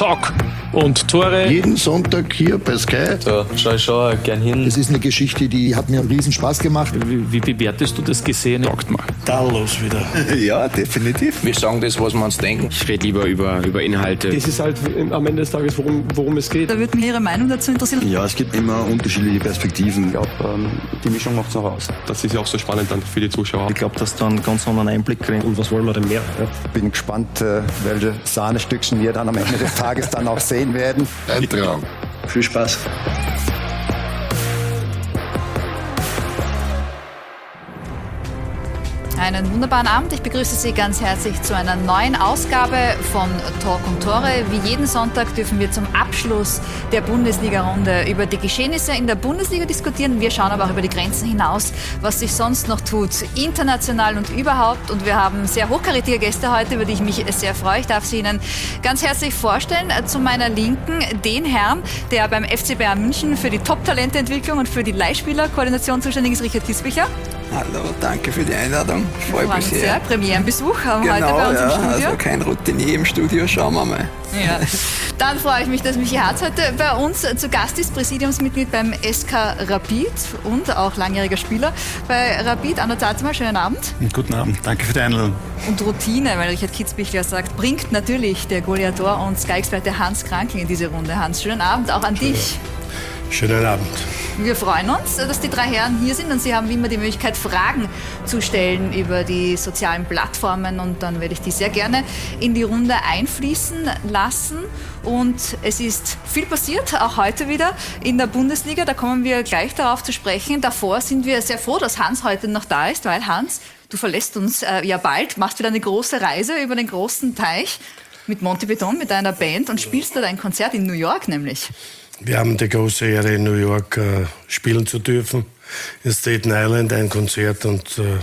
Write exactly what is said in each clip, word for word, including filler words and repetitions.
Talk und Tore. Jeden Sonntag hier bei Sky. Da schaue ich schon gern hin. Das ist eine Geschichte, die hat mir einen riesen Spaß gemacht. Wie, wie bewertest du das Gesehen? Sagt mal. Tadellos wieder. Ja, definitiv. Wir sagen das, was wir uns denken. Ich rede lieber über, über Inhalte. Das ist halt am Ende des Tages, worum, worum es geht. Da würde mich Ihre Meinung dazu interessieren. Ja, es gibt immer unterschiedliche Perspektiven. Ich glaube, ähm, die Mischung macht es noch aus. Das ist ja auch so spannend dann für die Zuschauer. Ich glaube, dass du einen ganz anderen Einblick kriegst. Und was wollen wir denn mehr? Ja? Bin gespannt, welche Sahnestückchen wir dann am Ende des Tages dann auch sehen werden. Ein Traum. Viel Spaß. Einen wunderbaren Abend. Ich begrüße Sie ganz herzlich zu einer neuen Ausgabe von Talk und Tore. Wie jeden Sonntag dürfen wir zum Abschluss der Bundesliga-Runde über die Geschehnisse in der Bundesliga diskutieren. Wir schauen aber auch über die Grenzen hinaus, was sich sonst noch tut, international und überhaupt. Und wir haben sehr hochkarätige Gäste heute, über die ich mich sehr freue. Ich darf sie Ihnen ganz herzlich vorstellen. Zu meiner Linken den Herrn, der beim F C Bayern München für die Top-Talente-Entwicklung und für die Leihspielerkoordination zuständig ist, Richard Kiesbichler. Hallo, danke für die Einladung. Ich freue mich sehr. sehr. Premierenbesuch haben genau, heute bei uns ja, im Studio. Also kein Routinier im Studio, schauen wir mal. Ja. Dann freue ich mich, dass Michi Hartz heute bei uns zu Gast ist, Präsidiumsmitglied beim S K Rapid und auch langjähriger Spieler bei Rapid. Anna Zatzmer, schönen Abend. Guten Abend, danke für die Einladung. Und Routine, weil Richard Kiesbichler sagt, bringt natürlich der Goliator und Sky-Experte Hans Krankl in diese Runde. Hans, schönen Abend auch an Schönen. dich. Schönen Abend. Wir freuen uns, dass die drei Herren hier sind und Sie haben wie immer die Möglichkeit, Fragen zu stellen über die sozialen Plattformen und dann werde ich die sehr gerne in die Runde einfließen lassen. Und es ist viel passiert, auch heute wieder in der Bundesliga, da kommen wir gleich darauf zu sprechen. Davor sind wir sehr froh, dass Hans heute noch da ist, weil Hans, du verlässt uns äh, ja bald, machst wieder eine große Reise über den großen Teich mit Monty Beton, mit deiner Band und spielst dort ein Konzert in New York nämlich. Wir haben die große Ehre, in New York äh, spielen zu dürfen. In Staten Island ein Konzert und äh,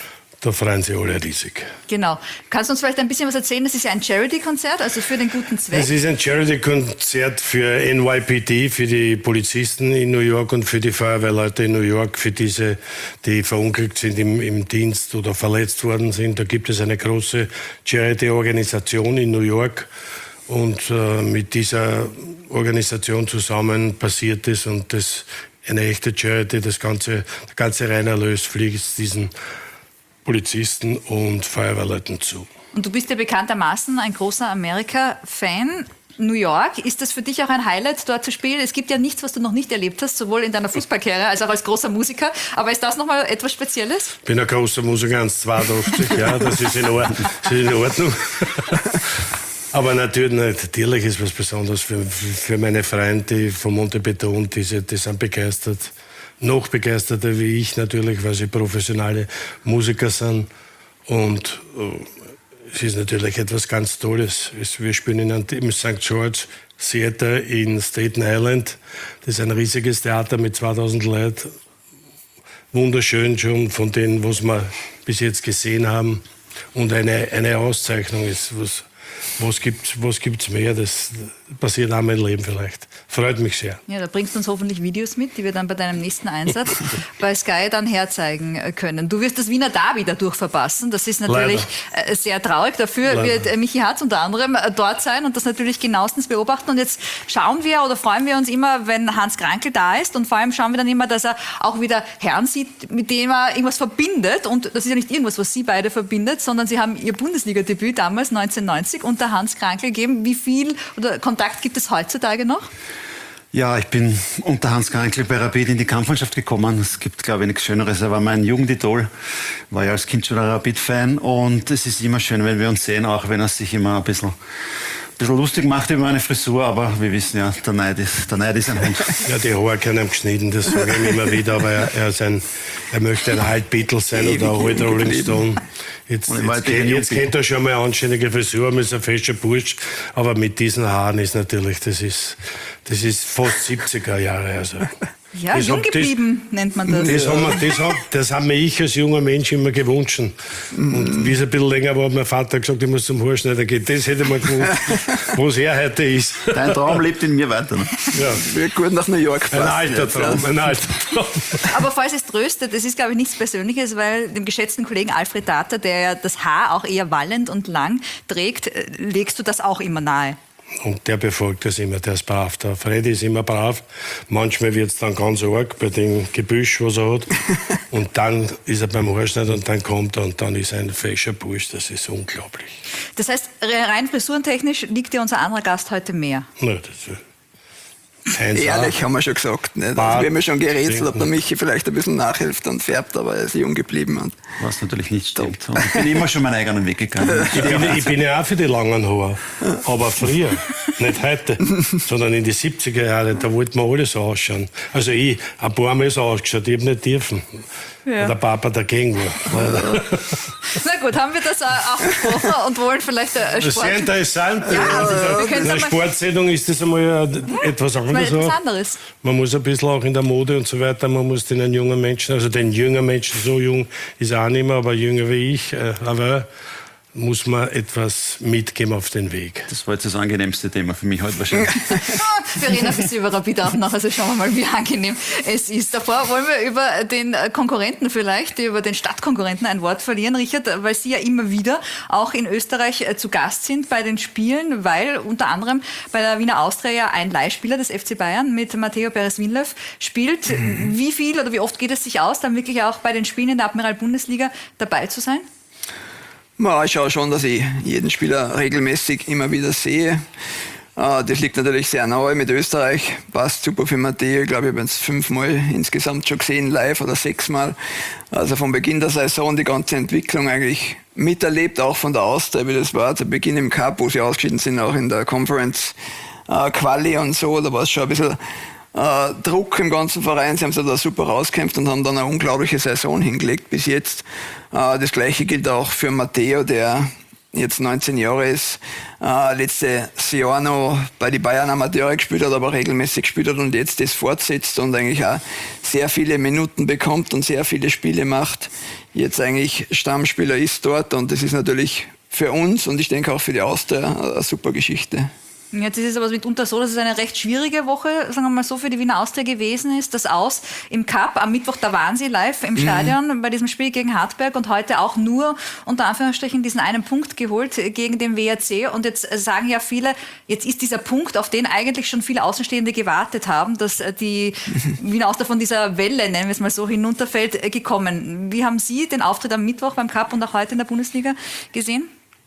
da freuen sich alle riesig. Genau. Kannst du uns vielleicht ein bisschen was erzählen? Das ist ja ein Charity-Konzert, also für den guten Zweck. Es ist ein Charity-Konzert für N Y P D, für die Polizisten in New York und für die Feuerwehrleute in New York, für diese, die verunglückt sind im, im Dienst oder verletzt worden sind. Da gibt es eine große Charity-Organisation in New York. Und äh, mit dieser Organisation zusammen passiert es und das eine echte Charity, das ganze, der ganze Reinerlös fließt diesen Polizisten und Feuerwehrleuten zu. Und du bist ja bekanntermaßen ein großer Amerika-Fan. New York, ist das für dich auch ein Highlight, dort zu spielen? Es gibt ja nichts, was du noch nicht erlebt hast, sowohl in deiner Fußballkarriere als auch als großer Musiker. Aber ist das nochmal etwas Spezielles? Ich bin ein großer Musiker, eins Komma zweiundachtzig, ja, das ist in Ordnung. Das ist in Ordnung. Aber natürlich, natürlich ist was Besonderes für, für meine Freunde, die von Monty Beton, die, die sind begeistert. Noch begeisterter wie ich natürlich, weil sie professionelle Musiker sind. Und äh, es ist natürlich etwas ganz Tolles. Wir spielen in einem, im Sankt George Theater in Staten Island. Das ist ein riesiges Theater mit zweitausend Leuten. Wunderschön schon von denen, was wir bis jetzt gesehen haben. Und eine, eine Auszeichnung ist, was Was gibt's, was gibt's mehr? Das passiert auch mein Leben vielleicht. Freut mich sehr. Ja, da bringst du uns hoffentlich Videos mit, die wir dann bei deinem nächsten Einsatz bei Sky dann herzeigen können. Du wirst das Wiener Derby dadurch verpassen. Das ist natürlich Leider. sehr traurig. Dafür Leider. wird Michi Hartz unter anderem dort sein und das natürlich genauestens beobachten. Und jetzt schauen wir oder freuen wir uns immer, wenn Hans Krankl da ist. Und vor allem schauen wir dann immer, dass er auch wieder Herren sieht, mit dem er irgendwas verbindet. Und das ist ja nicht irgendwas, was sie beide verbindet, sondern sie haben ihr Bundesliga-Debüt damals neunzehnhundertneunzig unter Hans Krankl gegeben. Wie viel oder Kontakt gibt es heutzutage noch? Ja, ich bin unter Hans Krankl bei Rapid in die Kampfmannschaft gekommen. Es gibt, glaube ich, nichts Schöneres. Er war mein Jugendidol, war ja als Kind schon ein Rapid-Fan und es ist immer schön, wenn wir uns sehen, auch wenn er sich immer ein bisschen, ein bisschen lustig macht über meine Frisur, aber wir wissen ja, der Neid ist, der Neid ist ein Hund. Ja, die Haare können ihm geschnitten, das sage ich ihm immer wieder, aber er, er, ist ein, er möchte ein Alt Beatles sein oder ein Alt Rolling Stone. Jetzt, jetzt, kennt, jetzt kennt er schon mal eine anständige Frisur, ist ein fescher Bursch, aber mit diesen Haaren ist natürlich, das ist, das ist fast siebziger Jahre. Also. Ja, das jung geblieben das, nennt man das. Das, haben wir, das, haben, das haben mir ich als junger Mensch immer gewünscht. Und wie es ein bisschen länger war, hat mein Vater gesagt, ich muss zum Haarschneider gehen. Das hätte man gewusst, wo es er heute ist. Dein Traum lebt in mir weiter. Ne? Ja. Wir gut nach New York fassen. Ein alter Traum, ein alter Traum. Aber falls es tröstet, das ist, glaube ich, nichts Persönliches, weil dem geschätzten Kollegen Alfred Tater, der ja das Haar auch eher wallend und lang trägt, legst du das auch immer nahe? Und der befolgt das immer, der ist brav. Der Freddy ist immer brav. Manchmal wird es dann ganz arg bei dem Gebüsch, was er hat. Und dann ist er beim Haarschneid und dann kommt er und dann ist er ein fescher Bursch. Das ist unglaublich. Das heißt, rein frisurentechnisch liegt dir unser anderer Gast heute mehr? Na, das ist Ehrlich, haben wir schon gesagt. Nicht? Also wir haben ja schon gerätselt, ob der Michi vielleicht ein bisschen nachhilft und färbt, aber er ist jung geblieben. Und was natürlich nicht stimmt. Und ich bin immer schon meinen eigenen Weg gegangen. Ich bin, ich bin ja auch für die langen Haare. Aber früher, nicht heute, sondern in die siebziger Jahre, da wollten wir alle so ausschauen. Also ich, ein paar Mal so ausgeschaut, ich habe nicht dürfen. Ja. Der Papa dagegen war. Na gut, haben wir das auch besprochen und wollen vielleicht äh, Sport... Das ist sehr interessant. Ja, also, in der Sportsendung ist das einmal ja, etwas anderes. Etwas anderes. Man muss ein bisschen auch in der Mode und so weiter, man muss den jungen Menschen, also den jungen Menschen, so jung ist er auch nicht mehr, aber jünger wie ich, äh, aber muss man etwas mitgeben auf den Weg. Das war jetzt das angenehmste Thema für mich heute wahrscheinlich. Wir reden ein bisschen über Rapid auch noch, also schauen wir mal, wie angenehm es ist. Davor wollen wir über den Konkurrenten vielleicht, über den Stadtkonkurrenten ein Wort verlieren, Richard, weil Sie ja immer wieder auch in Österreich zu Gast sind bei den Spielen, weil unter anderem bei der Wiener Austria ja ein Leihspieler des F C Bayern mit Matteo Perez-Vinlöv spielt. Mhm. Wie viel oder wie oft geht es sich aus, dann wirklich auch bei den Spielen in der Admiral-Bundesliga dabei zu sein? Ja, ich schaue schon, dass ich jeden Spieler regelmäßig immer wieder sehe. Das liegt natürlich sehr nahe mit Österreich. Passt super für Matteo. Ich glaube, ich habe es fünfmal insgesamt schon gesehen, live oder sechsmal. Also von Beginn der Saison die ganze Entwicklung eigentlich miterlebt, auch von der Austria, wie das war. Zu Beginn im Cup, wo sie ausgeschieden sind, auch in der Conference äh, Quali und so. Da war es schon ein bisschen äh, Druck im ganzen Verein. Sie haben sich da super rausgekämpft und haben dann eine unglaubliche Saison hingelegt bis jetzt. Äh, das Gleiche gilt auch für Matteo, der jetzt neunzehn Jahre ist, äh, letzte Jahr noch bei den Bayern Amateure gespielt hat, aber regelmäßig gespielt hat und jetzt das fortsetzt und eigentlich auch sehr viele Minuten bekommt und sehr viele Spiele macht. Jetzt eigentlich Stammspieler ist dort und das ist natürlich für uns und ich denke auch für die Austria eine super Geschichte. Jetzt ist es aber mitunter so, dass es eine recht schwierige Woche, sagen wir mal so, für die Wiener Austria gewesen ist. Das Aus im Cup, am Mittwoch, da waren sie live im Stadion mhm. bei diesem Spiel gegen Hartberg und heute auch nur unter Anführungsstrichen diesen einen Punkt geholt gegen den W R C. Und jetzt sagen ja viele, jetzt ist dieser Punkt, auf den eigentlich schon viele Außenstehende gewartet haben, dass die mhm. Wiener Austria von dieser Welle, nennen wir es mal so, hinunterfällt, gekommen. Wie haben Sie den Auftritt am Mittwoch beim Cup und auch heute in der Bundesliga gesehen?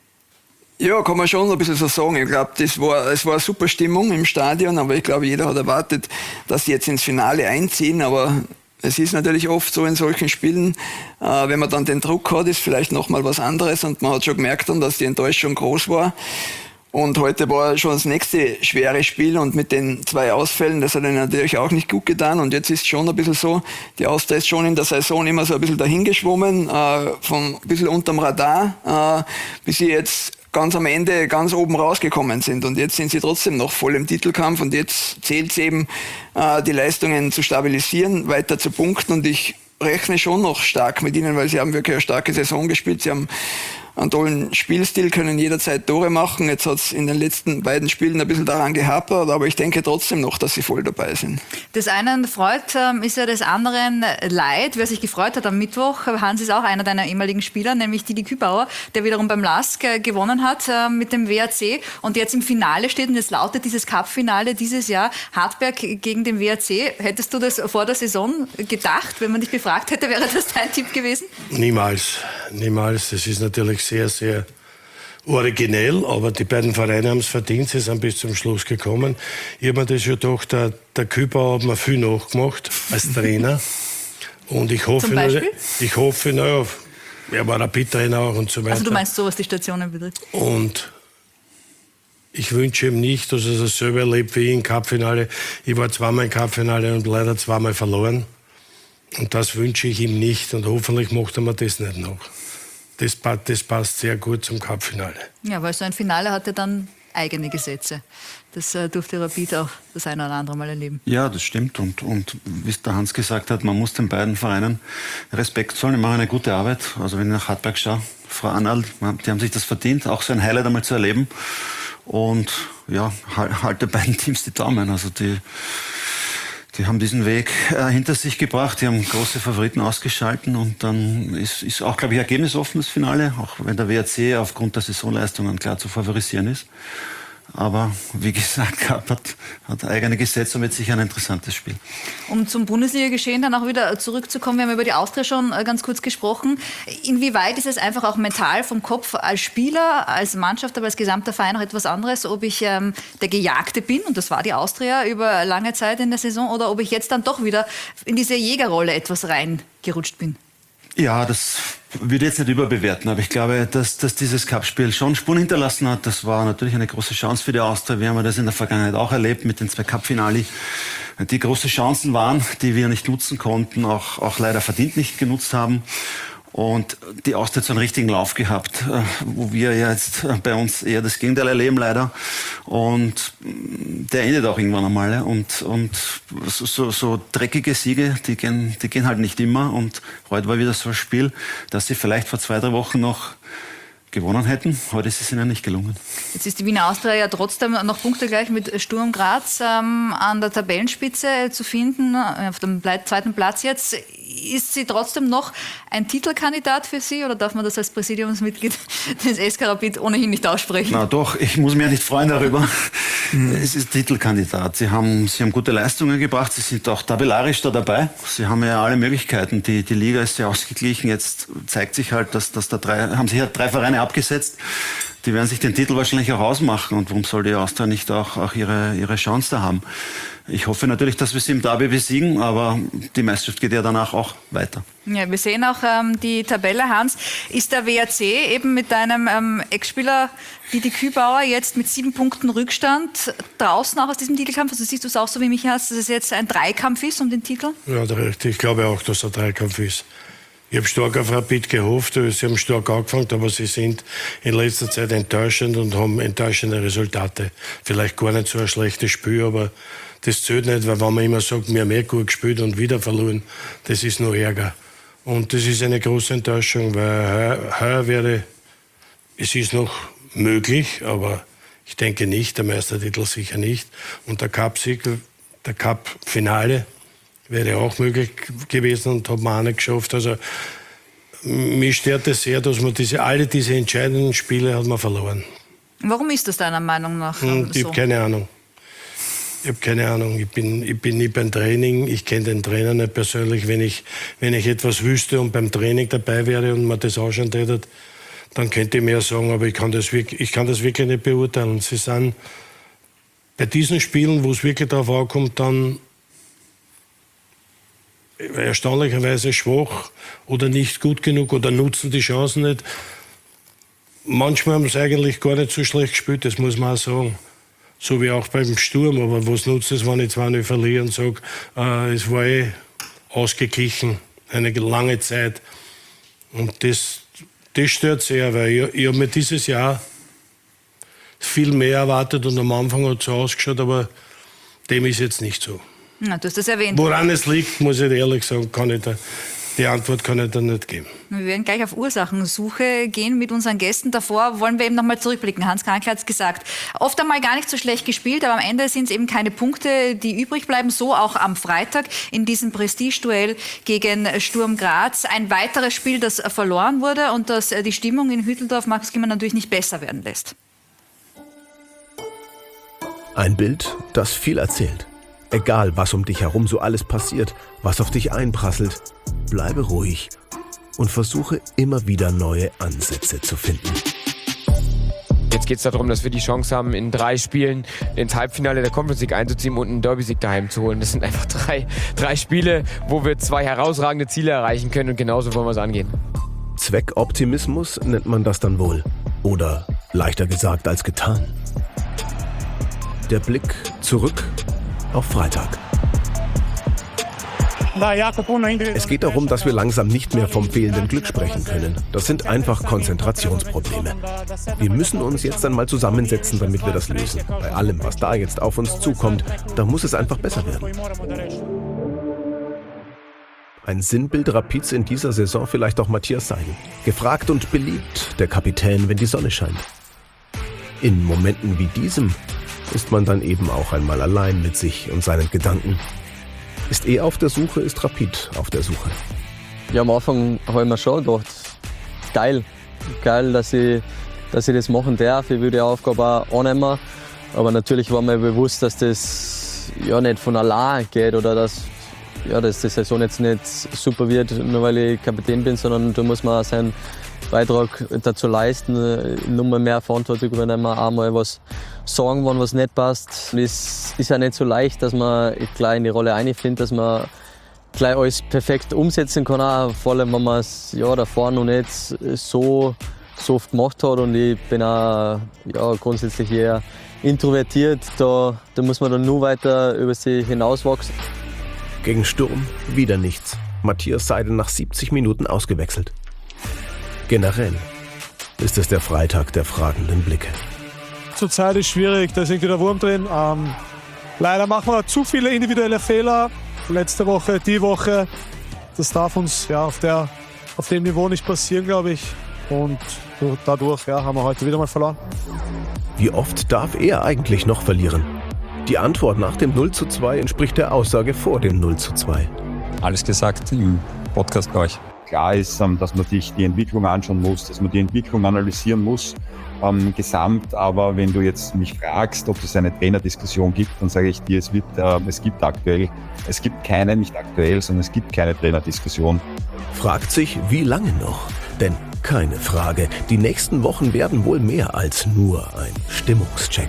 Ja, kann man schon ein bisschen so sagen. Ich glaube, das war, es war eine super Stimmung im Stadion, aber ich glaube, jeder hat erwartet, dass sie jetzt ins Finale einziehen, aber es ist natürlich oft so in solchen Spielen, äh, wenn man dann den Druck hat, ist vielleicht nochmal was anderes und man hat schon gemerkt dann, dass die Enttäuschung groß war. Und heute war schon das nächste schwere Spiel und mit den zwei Ausfällen, das hat ihnen natürlich auch nicht gut getan. Und jetzt ist schon ein bisschen so, die Austria ist schon in der Saison immer so ein bisschen dahingeschwommen, äh, von ein bisschen unterm Radar, äh, bis sie jetzt ganz am Ende ganz oben rausgekommen sind. Und jetzt sind sie trotzdem noch voll im Titelkampf und jetzt zählt es eben, äh, die Leistungen zu stabilisieren, weiter zu punkten. Und ich rechne schon noch stark mit ihnen, weil sie haben wirklich eine starke Saison gespielt. Sie haben einen tollen Spielstil, können jederzeit Tore machen. Jetzt hat es in den letzten beiden Spielen ein bisschen daran gehapert, aber ich denke trotzdem noch, dass sie voll dabei sind. Das einen freut, ist ja des anderen leid. Wer sich gefreut hat am Mittwoch, Hans ist auch einer deiner ehemaligen Spieler, nämlich Didi Kübauer, der wiederum beim LASK gewonnen hat mit dem W R C und jetzt im Finale steht. Und jetzt lautet dieses Cup-Finale dieses Jahr Hartberg gegen den W R C. Hättest du das vor der Saison gedacht, wenn man dich befragt hätte, wäre das dein Tipp gewesen? Niemals, niemals. Das ist natürlich sehr, sehr originell, aber die beiden Vereine haben es verdient, sie sind bis zum Schluss gekommen. Ich habe mir das schon gedacht, der, der Kübauer hat mir viel nachgemacht als Trainer und ich hoffe, Zum Beispiel? ich hoffe, naja, er war Rapid-Trainer auch und so weiter. Also du meinst so, was die Stationen betrifft? Und ich wünsche ihm nicht, dass er es selber erlebt wie ich im Cup-Finale. Ich war zweimal im Cup-Finale und leider zweimal verloren. Und das wünsche ich ihm nicht und hoffentlich macht er mir das nicht noch. Das, das passt sehr gut zum Cup-Finale. Ja, weil so ein Finale hat ja dann eigene Gesetze. Das äh, durfte Rapid auch das eine oder andere Mal erleben. Ja, das stimmt. Und, und wie der Hans gesagt hat, man muss den beiden Vereinen Respekt zollen. Die machen eine gute Arbeit. Also wenn ich nach Hartberg schaue, Frau Arnald, die haben sich das verdient, auch so ein Highlight einmal zu erleben. Und ja, halte beiden Teams die Daumen. Also die... Die haben diesen Weg äh, hinter sich gebracht, die haben große Favoriten ausgeschalten und dann ist, ist auch, glaube ich, ergebnisoffen das Finale, auch wenn der W R C aufgrund der Saisonleistungen klar zu favorisieren ist. Aber wie gesagt, Cup hat, hat eigene Gesetze und wird sicher ein interessantes Spiel. Um zum Bundesliga-Geschehen dann auch wieder zurückzukommen, wir haben über die Austria schon ganz kurz gesprochen. Inwieweit ist es einfach auch mental vom Kopf als Spieler, als Mannschaft, aber als gesamter Verein noch etwas anderes, ob ich ähm, der Gejagte bin, und das war die Austria über lange Zeit in der Saison, oder ob ich jetzt dann doch wieder in diese Jägerrolle etwas reingerutscht bin? Ja, das würde ich jetzt nicht überbewerten, aber ich glaube, dass, dass dieses Cup-Spiel schon Spuren hinterlassen hat. Das war natürlich eine große Chance für die Austria. Wir haben das in der Vergangenheit auch erlebt mit den zwei Cup-Finali, die große Chancen waren, die wir nicht nutzen konnten, auch, auch leider verdient nicht genutzt haben. Und die Austria hat so einen richtigen Lauf gehabt, wo wir ja jetzt bei uns eher das Gegenteil erleben, leider. Und der endet auch irgendwann einmal. Und, und so, so, so dreckige Siege, die gehen, die gehen halt nicht immer. Und heute war wieder so ein Spiel, dass sie vielleicht vor zwei, drei Wochen noch gewonnen hätten. Heute ist es ihnen nicht gelungen. Jetzt ist die Wiener Austria ja trotzdem noch punktegleich mit Sturm Graz ähm, an der Tabellenspitze zu finden, auf dem zweiten Platz jetzt. Ist sie trotzdem noch ein Titelkandidat für Sie, oder darf man das als Präsidiumsmitglied des S K Rapid ohnehin nicht aussprechen? Na doch, ich muss mich ja nicht freuen darüber. Es ist Titelkandidat. Sie haben, sie haben gute Leistungen gebracht, sie sind auch tabellarisch da dabei. Sie haben ja alle Möglichkeiten. Die, die Liga ist ja ausgeglichen. Jetzt zeigt sich halt, dass, dass da drei, haben sich halt drei Vereine abgesetzt. Die werden sich den Titel wahrscheinlich auch ausmachen. Und warum soll die Austria nicht auch, auch ihre, ihre Chance da haben? Ich hoffe natürlich, dass wir sie im Derby besiegen, aber die Meisterschaft geht ja danach auch weiter. Ja, wir sehen auch ähm, die Tabelle, Hans. Ist der W R C eben mit deinem ähm, Ex-Spieler Didi Kübauer jetzt mit sieben Punkten Rückstand draußen auch aus diesem Titelkampf? Also siehst du es auch so wie mich, dass es jetzt ein Dreikampf ist um den Titel? Ja, ich glaube auch, dass es ein Dreikampf ist. Ich habe stark auf Rapid gehofft, sie haben stark angefangen, aber sie sind in letzter Zeit enttäuschend und haben enttäuschende Resultate. Vielleicht gar nicht so ein schlechtes Spiel, aber das zählt nicht, weil wenn man immer sagt, wir haben eh gut gespielt und wieder verloren, das ist nur Ärger. Und das ist eine große Enttäuschung, weil heuer, heuer wäre, es ist noch möglich, aber ich denke nicht, der Meistertitel sicher nicht. Und der Cup-Sieg, der Cup-Finale wäre auch möglich gewesen und hat man auch nicht geschafft. Also mich stört es sehr, dass man diese, alle diese entscheidenden Spiele hat man verloren. Warum ist das deiner Meinung nach hm, so? Ich habe keine Ahnung. Ich habe keine Ahnung. Ich bin, ich bin nie beim Training. Ich kenne den Trainer nicht persönlich. Wenn ich, wenn ich etwas wüsste und beim Training dabei wäre und man das anschauen hätte, dann könnte ich mehr sagen. Aber ich kann das wirklich, ich kann das wirklich nicht beurteilen. Sie sind bei diesen Spielen, wo es wirklich darauf ankommt, dann erstaunlicherweise schwach oder nicht gut genug oder nutzen die Chancen nicht. Manchmal haben sie eigentlich gar nicht so schlecht gespielt, das muss man auch sagen. So wie auch beim Sturm, aber was nutzt es, wenn ich zwei null verliere und sage, äh, es war eh ausgeglichen, eine lange Zeit. Und das, das stört sehr, weil ich, ich habe mir dieses Jahr viel mehr erwartet und am Anfang hat es so ausgeschaut, aber dem ist jetzt nicht so. Ja, du hast das erwähnt. Woran es liegt, muss ich ehrlich sagen, kann ich da, die Antwort kann ich da nicht geben. Wir werden gleich auf Ursachensuche gehen mit unseren Gästen. Davor wollen wir eben noch mal zurückblicken. Hans Krankl hat es gesagt. Oft einmal gar nicht so schlecht gespielt, aber am Ende sind es eben keine Punkte, die übrig bleiben. So auch am Freitag in diesem Prestigeduell gegen Sturm Graz. Ein weiteres Spiel, das verloren wurde und das die Stimmung in Hütteldorf, Markus Gimmer, natürlich nicht besser werden lässt. Ein Bild, das viel erzählt. Egal, was um dich herum so alles passiert, was auf dich einprasselt, bleibe ruhig und versuche immer wieder neue Ansätze zu finden. Jetzt geht es darum, dass wir die Chance haben, in drei Spielen ins Halbfinale der Conference League einzuziehen und einen Derby-Sieg daheim zu holen. Das sind einfach drei, drei Spiele, wo wir zwei herausragende Ziele erreichen können und genauso wollen wir es angehen. Zweckoptimismus nennt man das dann wohl. Oder leichter gesagt als getan. Der Blick zurück auf Freitag. Es geht darum, dass wir langsam nicht mehr vom fehlenden Glück sprechen können. Das sind einfach Konzentrationsprobleme. Wir müssen uns jetzt einmal zusammensetzen, damit wir das lösen. Bei allem, was da jetzt auf uns zukommt, da muss es einfach besser werden. Ein Sinnbild Rapids in dieser Saison vielleicht auch Matthias Seidel. Gefragt und beliebt, der Kapitän, wenn die Sonne scheint. In Momenten wie diesem ist man dann eben auch einmal allein mit sich und seinen Gedanken. Ist eh auf der Suche, ist Rapid auf der Suche. Ja, am Anfang habe ich mir schon gedacht, geil, geil, dass ich, dass ich das machen darf. Ich will die Aufgabe auch annehmen. Aber natürlich war mir bewusst, dass das ja nicht von allein geht oder dass, ja, dass die Saison jetzt nicht super wird, nur weil ich Kapitän bin, sondern da muss man auch seinen Beitrag dazu leisten, nur mal mehr Verantwortung übernehmen, auch mal was sagen, wenn was nicht passt. Es ist ja nicht so leicht, dass man gleich in die Rolle einfindet, dass man gleich alles perfekt umsetzen kann, auch, vor allem wenn man es ja, davor noch nicht so, so oft gemacht hat. Und ich bin auch ja, grundsätzlich eher introvertiert, da, da muss man dann nur weiter über sich hinauswachsen. Gegen Sturm wieder nichts. Matthias Seidel nach siebzig Minuten ausgewechselt. Generell ist es der Freitag der fragenden Blicke. Zurzeit ist schwierig, da ist irgendwie der Wurm drin. Ähm, leider machen wir zu viele individuelle Fehler. Letzte Woche, die Woche. Das darf uns ja, auf, der, auf dem Niveau nicht passieren, glaube ich. Und dadurch ja, haben wir heute wieder mal verloren. Wie oft darf er eigentlich noch verlieren? Die Antwort nach dem null zu zwei entspricht der Aussage vor dem null zu zwei. Alles gesagt im Podcast bei euch. Klar ist, dass man sich die Entwicklung anschauen muss, dass man die Entwicklung analysieren muss, ähm, gesamt. Aber wenn du jetzt mich fragst, ob es eine Trainerdiskussion gibt, dann sage ich dir, es, wird, äh, es gibt aktuell, es gibt keine, nicht aktuell, sondern es gibt keine Trainerdiskussion. Fragt sich, wie lange noch? Denn keine Frage, die nächsten Wochen werden wohl mehr als nur ein Stimmungscheck.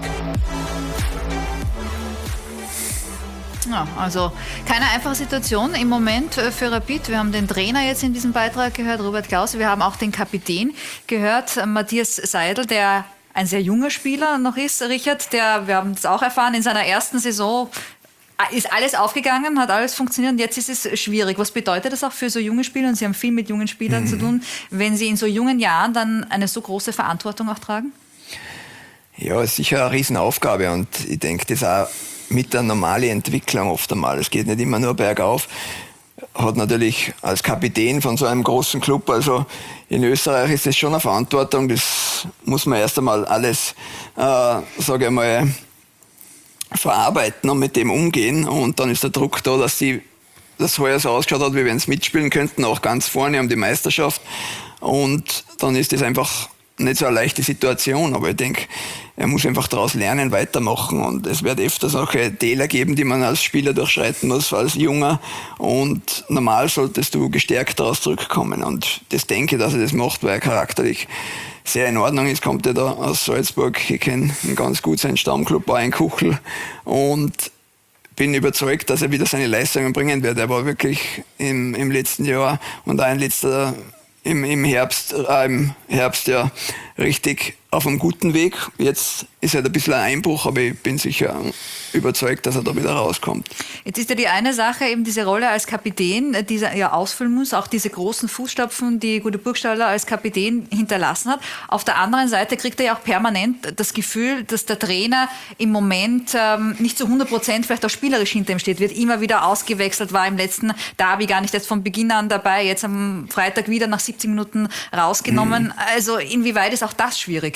Ja, also keine einfache Situation im Moment für Rapid. Wir haben den Trainer jetzt in diesem Beitrag gehört, Robert Klauß. Wir haben auch den Kapitän gehört, Matthias Seidel, der ein sehr junger Spieler noch ist. Richard, der, wir haben es auch erfahren, in seiner ersten Saison ist alles aufgegangen, hat alles funktioniert und jetzt ist es schwierig. Was bedeutet das auch für so junge Spieler? Und Sie haben viel mit jungen Spielern mhm. zu tun, wenn Sie in so jungen Jahren dann eine so große Verantwortung auch tragen? Ja, es ist sicher eine Riesenaufgabe und ich denke, das ist auch mit der normalen Entwicklung oft einmal. Es geht nicht immer nur bergauf. Hat natürlich als Kapitän von so einem großen Club, also in Österreich ist das schon eine Verantwortung. Das muss man erst einmal alles, äh, sage ich mal, verarbeiten und mit dem umgehen. Und dann ist der Druck da, dass sie das heuer so ausgeschaut hat, wie wenn sie mitspielen könnten, auch ganz vorne um die Meisterschaft. Und dann ist das einfach nicht so eine leichte Situation, aber ich denke, er muss einfach daraus lernen, weitermachen und es wird öfters auch Täler geben, die man als Spieler durchschreiten muss, als Junger und normal solltest du gestärkt daraus zurückkommen und das denke ich, dass er das macht, weil er charakterlich sehr in Ordnung ist, kommt er da aus Salzburg, ich kenne ihn ganz gut, seinen Stammclub war in Kuchel und bin überzeugt, dass er wieder seine Leistungen bringen wird. Er war wirklich im, im letzten Jahr und auch in letzter Im, im, Herbst, äh, im Herbst ja richtig auf einem guten Weg. Jetzt ist halt ein bisschen ein Einbruch, aber ich bin sicher überzeugt, dass er da wieder rauskommt. Jetzt ist ja die eine Sache, eben diese Rolle als Kapitän, die er ja ausfüllen muss, auch diese großen Fußstapfen, die Gude Burgstaller als Kapitän hinterlassen hat. Auf der anderen Seite kriegt er ja auch permanent das Gefühl, dass der Trainer im Moment ähm, nicht zu hundert Prozent vielleicht auch spielerisch hinter ihm steht, wird immer wieder ausgewechselt, war im letzten Derby gar nicht jetzt von Beginn an dabei, jetzt am Freitag wieder nach siebzig Minuten rausgenommen. Mhm. Also inwieweit ist auch das schwierig?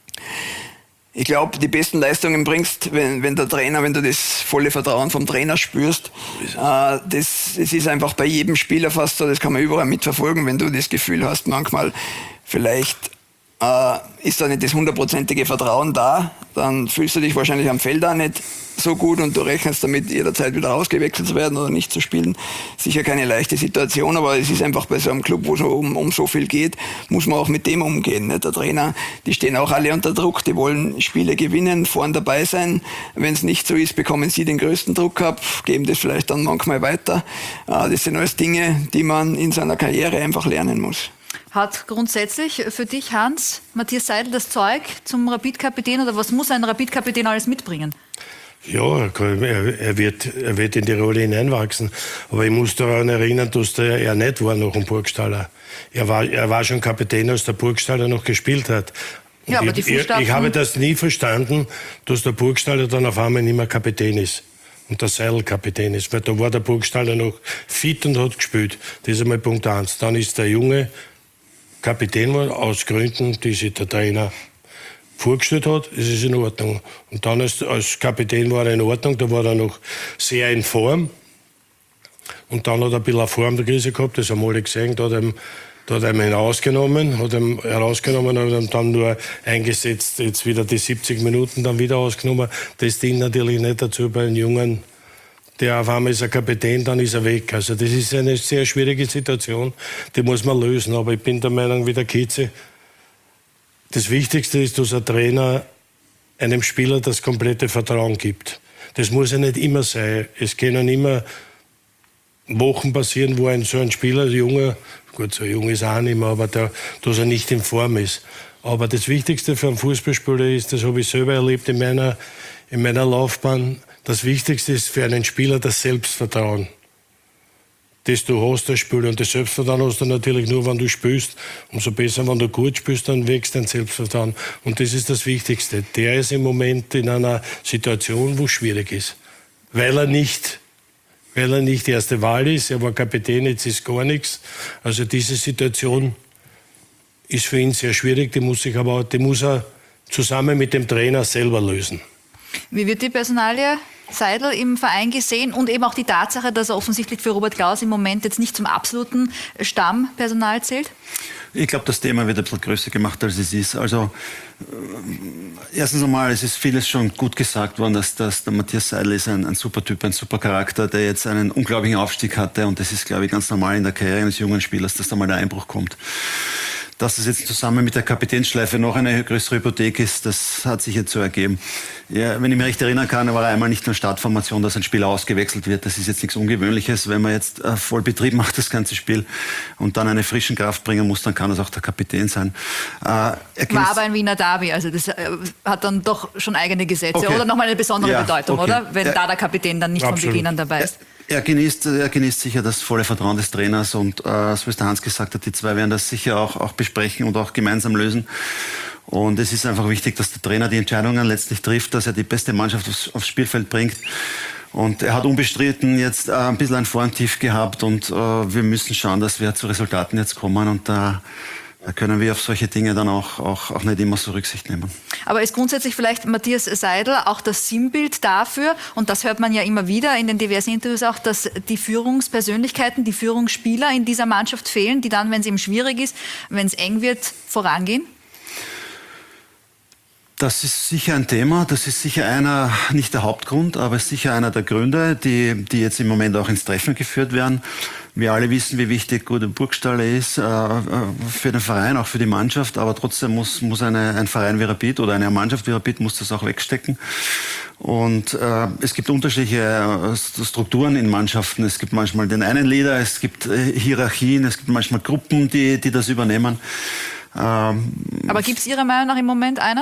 Ich glaube, die besten Leistungen bringst, wenn, wenn der Trainer, wenn du das volle Vertrauen vom Trainer spürst. Äh, das, das ist einfach bei jedem Spieler fast so, das kann man überall mitverfolgen, wenn du das Gefühl hast, manchmal vielleicht äh, ist da nicht das hundertprozentige Vertrauen da, dann fühlst du dich wahrscheinlich am Feld auch nicht so gut und du rechnest damit, jederzeit wieder ausgewechselt zu werden oder nicht zu spielen. Sicher keine leichte Situation, aber es ist einfach bei so einem Club, wo es um, um so viel geht, muss man auch mit dem umgehen. Nicht? Der Trainer, die stehen auch alle unter Druck, die wollen Spiele gewinnen, vorn dabei sein. Wenn es nicht so ist, bekommen sie den größten Druck ab, geben das vielleicht dann manchmal weiter. Das sind alles Dinge, die man in seiner Karriere einfach lernen muss. Hat grundsätzlich für dich, Hans, Matthias Seidel das Zeug zum Rapid-Kapitän oder was muss ein Rapid-Kapitän alles mitbringen? Ja, er wird, er wird in die Rolle hineinwachsen. Aber ich muss daran erinnern, dass der, er nicht war noch ein Burgstaller. Er war, er war schon Kapitän, als der Burgstaller noch gespielt hat. Und ja, aber die ich, ich habe das nie verstanden, dass der Burgstaller dann auf einmal nicht mehr Kapitän ist. Und der Seidel Kapitän ist. Weil da war der Burgstaller noch fit und hat gespielt. Das ist einmal Punkt eins. Dann ist der Junge Kapitän aus Gründen, die sich der Trainer vorgestellt hat, ist es in Ordnung. Und dann als, als Kapitän war er in Ordnung, da war er noch sehr in Form. Und dann hat er ein bisschen eine Formkrise gehabt, das haben alle gesehen, da hat er Da hat er ihn herausgenommen, hat ihn herausgenommen und dann nur eingesetzt, jetzt wieder die siebzig Minuten dann wieder ausgenommen. Das dient natürlich nicht dazu bei einem Jungen, der auf einmal ist er Kapitän, dann ist er weg. Also das ist eine sehr schwierige Situation, die muss man lösen. Aber ich bin der Meinung, wie der Kitze, das Wichtigste ist, dass ein Trainer einem Spieler das komplette Vertrauen gibt. Das muss ja nicht immer sein. Es können immer Wochen passieren, wo ein so ein Spieler, ein Junger, gut, so jung ist er auch nicht mehr, aber der, dass er nicht in Form ist. Aber das Wichtigste für einen Fußballspieler ist, das habe ich selber erlebt in meiner, in meiner Laufbahn, das Wichtigste ist für einen Spieler das Selbstvertrauen, das du hast als Spieler. Und das Selbstvertrauen hast du natürlich nur, wenn du spielst. Umso besser, wenn du gut spielst, dann wächst dein Selbstvertrauen. Und das ist das Wichtigste. Der ist im Moment in einer Situation, wo es schwierig ist. Weil er nicht, weil er nicht die erste Wahl ist. Er war Kapitän, jetzt ist gar nichts. Also diese Situation ist für ihn sehr schwierig. Die muss, sich aber, die muss er zusammen mit dem Trainer selber lösen. Wie wird die Personalie Seidel im Verein gesehen und eben auch die Tatsache, dass er offensichtlich für Robert Klaus im Moment jetzt nicht zum absoluten Stammpersonal zählt? Ich glaube, das Thema wird ein bisschen größer gemacht, als es ist. Also äh, erstens einmal, es ist vieles schon gut gesagt worden, dass, dass der Matthias Seidel ist ein, ein super Typ, ein super Charakter, der jetzt einen unglaublichen Aufstieg hatte. Und das ist, glaube ich, ganz normal in der Karriere eines jungen Spielers, dass da mal der Einbruch kommt. Dass es jetzt zusammen mit der Kapitänsschleife noch eine größere Hypothek ist, das hat sich jetzt so ergeben. Ja, wenn ich mich recht erinnern kann, war er einmal nicht in der Startformation, dass ein Spieler ausgewechselt wird. Das ist jetzt nichts Ungewöhnliches. Wenn man jetzt äh, voll Betrieb macht, das ganze Spiel, und dann eine frischen Kraft bringen muss, dann kann das auch der Kapitän sein. Äh, war aber ein Wiener Derby, also das äh, hat dann doch schon eigene Gesetze. Okay. Oder nochmal eine besondere ja, Bedeutung, okay. Oder? Wenn ja. da der Kapitän dann nicht Absolut. von Beginn an dabei ist. Er genießt, er genießt sicher das volle Vertrauen des Trainers und äh, so wie es der Hans gesagt hat, die zwei werden das sicher auch, auch besprechen und auch gemeinsam lösen. Und es ist einfach wichtig, dass der Trainer die Entscheidungen letztlich trifft, dass er die beste Mannschaft aufs, aufs Spielfeld bringt. Und er hat unbestritten jetzt äh, ein bisschen ein Formtief gehabt und äh, wir müssen schauen, dass wir zu Resultaten jetzt kommen und da äh, Da können wir auf solche Dinge dann auch, auch, auch nicht immer so Rücksicht nehmen. Aber ist grundsätzlich vielleicht Matthias Seidel auch das Sinnbild dafür, und das hört man ja immer wieder in den diversen Interviews auch, dass die Führungspersönlichkeiten, die Führungsspieler in dieser Mannschaft fehlen, die dann, wenn es eben schwierig ist, wenn es eng wird, vorangehen? Das ist sicher ein Thema, das ist sicher einer, nicht der Hauptgrund, aber ist sicher einer der Gründe, die, die jetzt im Moment auch ins Treffen geführt werden. Wir alle wissen, wie wichtig Gute Burgstall ist äh, für den Verein, auch für die Mannschaft, aber trotzdem muss, muss eine, ein Verein wie Rapid oder eine Mannschaft wie Rapid muss das auch wegstecken. Und äh, es gibt unterschiedliche äh, Strukturen in Mannschaften. Es gibt manchmal den einen Leader, es gibt äh, Hierarchien, es gibt manchmal Gruppen, die, die das übernehmen. Ähm, Aber gibt es Ihrer Meinung nach im Moment einen?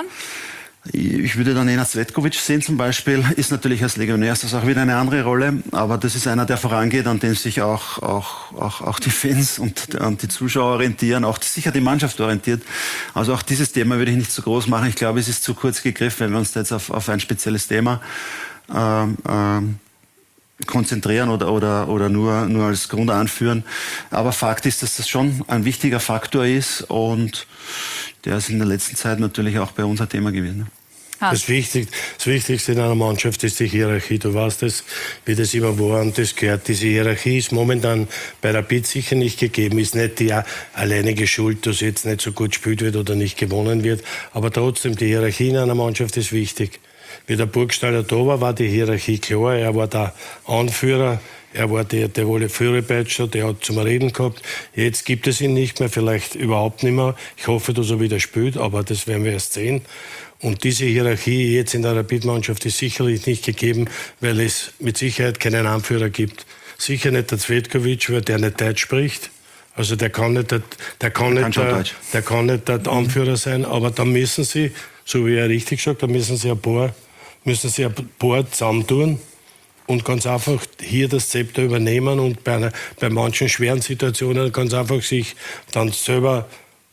Ich würde dann Nenad Cvetkovic sehen zum Beispiel, ist natürlich als Legionär ist das auch wieder eine andere Rolle, aber das ist einer, der vorangeht, an dem sich auch, auch, auch, auch die Fans und, und die Zuschauer orientieren, auch sicher die Mannschaft orientiert. Also auch dieses Thema würde ich nicht so groß machen. Ich glaube, es ist zu kurz gegriffen, wenn wir uns da jetzt auf, auf ein spezielles Thema ähm, ähm, konzentrieren oder, oder, oder nur, nur als Grund anführen. Aber Fakt ist, dass das schon ein wichtiger Faktor ist und der ist in der letzten Zeit natürlich auch bei uns ein Thema gewesen. Das, Wichtig, das Wichtigste in einer Mannschaft ist die Hierarchie. Du weißt das, wie das immer war und das gehört. Diese Hierarchie ist momentan bei Rapid sicher nicht gegeben. Ist nicht die alleinige Schuld, dass jetzt nicht so gut gespielt wird oder nicht gewonnen wird. Aber trotzdem, die Hierarchie in einer Mannschaft ist wichtig. Wie der Burgstaller da war, war die Hierarchie klar. Er war der Anführer. Er war der, der wohl Führerpeitscher, der hat zum Reden gehabt. Jetzt gibt es ihn nicht mehr, vielleicht überhaupt nicht mehr. Ich hoffe, dass er wieder spielt, aber das werden wir erst sehen. Und diese Hierarchie jetzt in der Rapid-Mannschaft ist sicherlich nicht gegeben, weil es mit Sicherheit keinen Anführer gibt. Sicher nicht der Cvetkovic, weil der nicht Deutsch spricht. Also der kann nicht der, der, kann nicht der, der, kann nicht der Anführer sein, aber da müssen sie, so wie er richtig sagt, da müssen sie ein paar, müssen sie ein paar zusammentun. Und ganz einfach hier das Zepter übernehmen und bei, einer, bei manchen schweren Situationen ganz einfach sich dann selber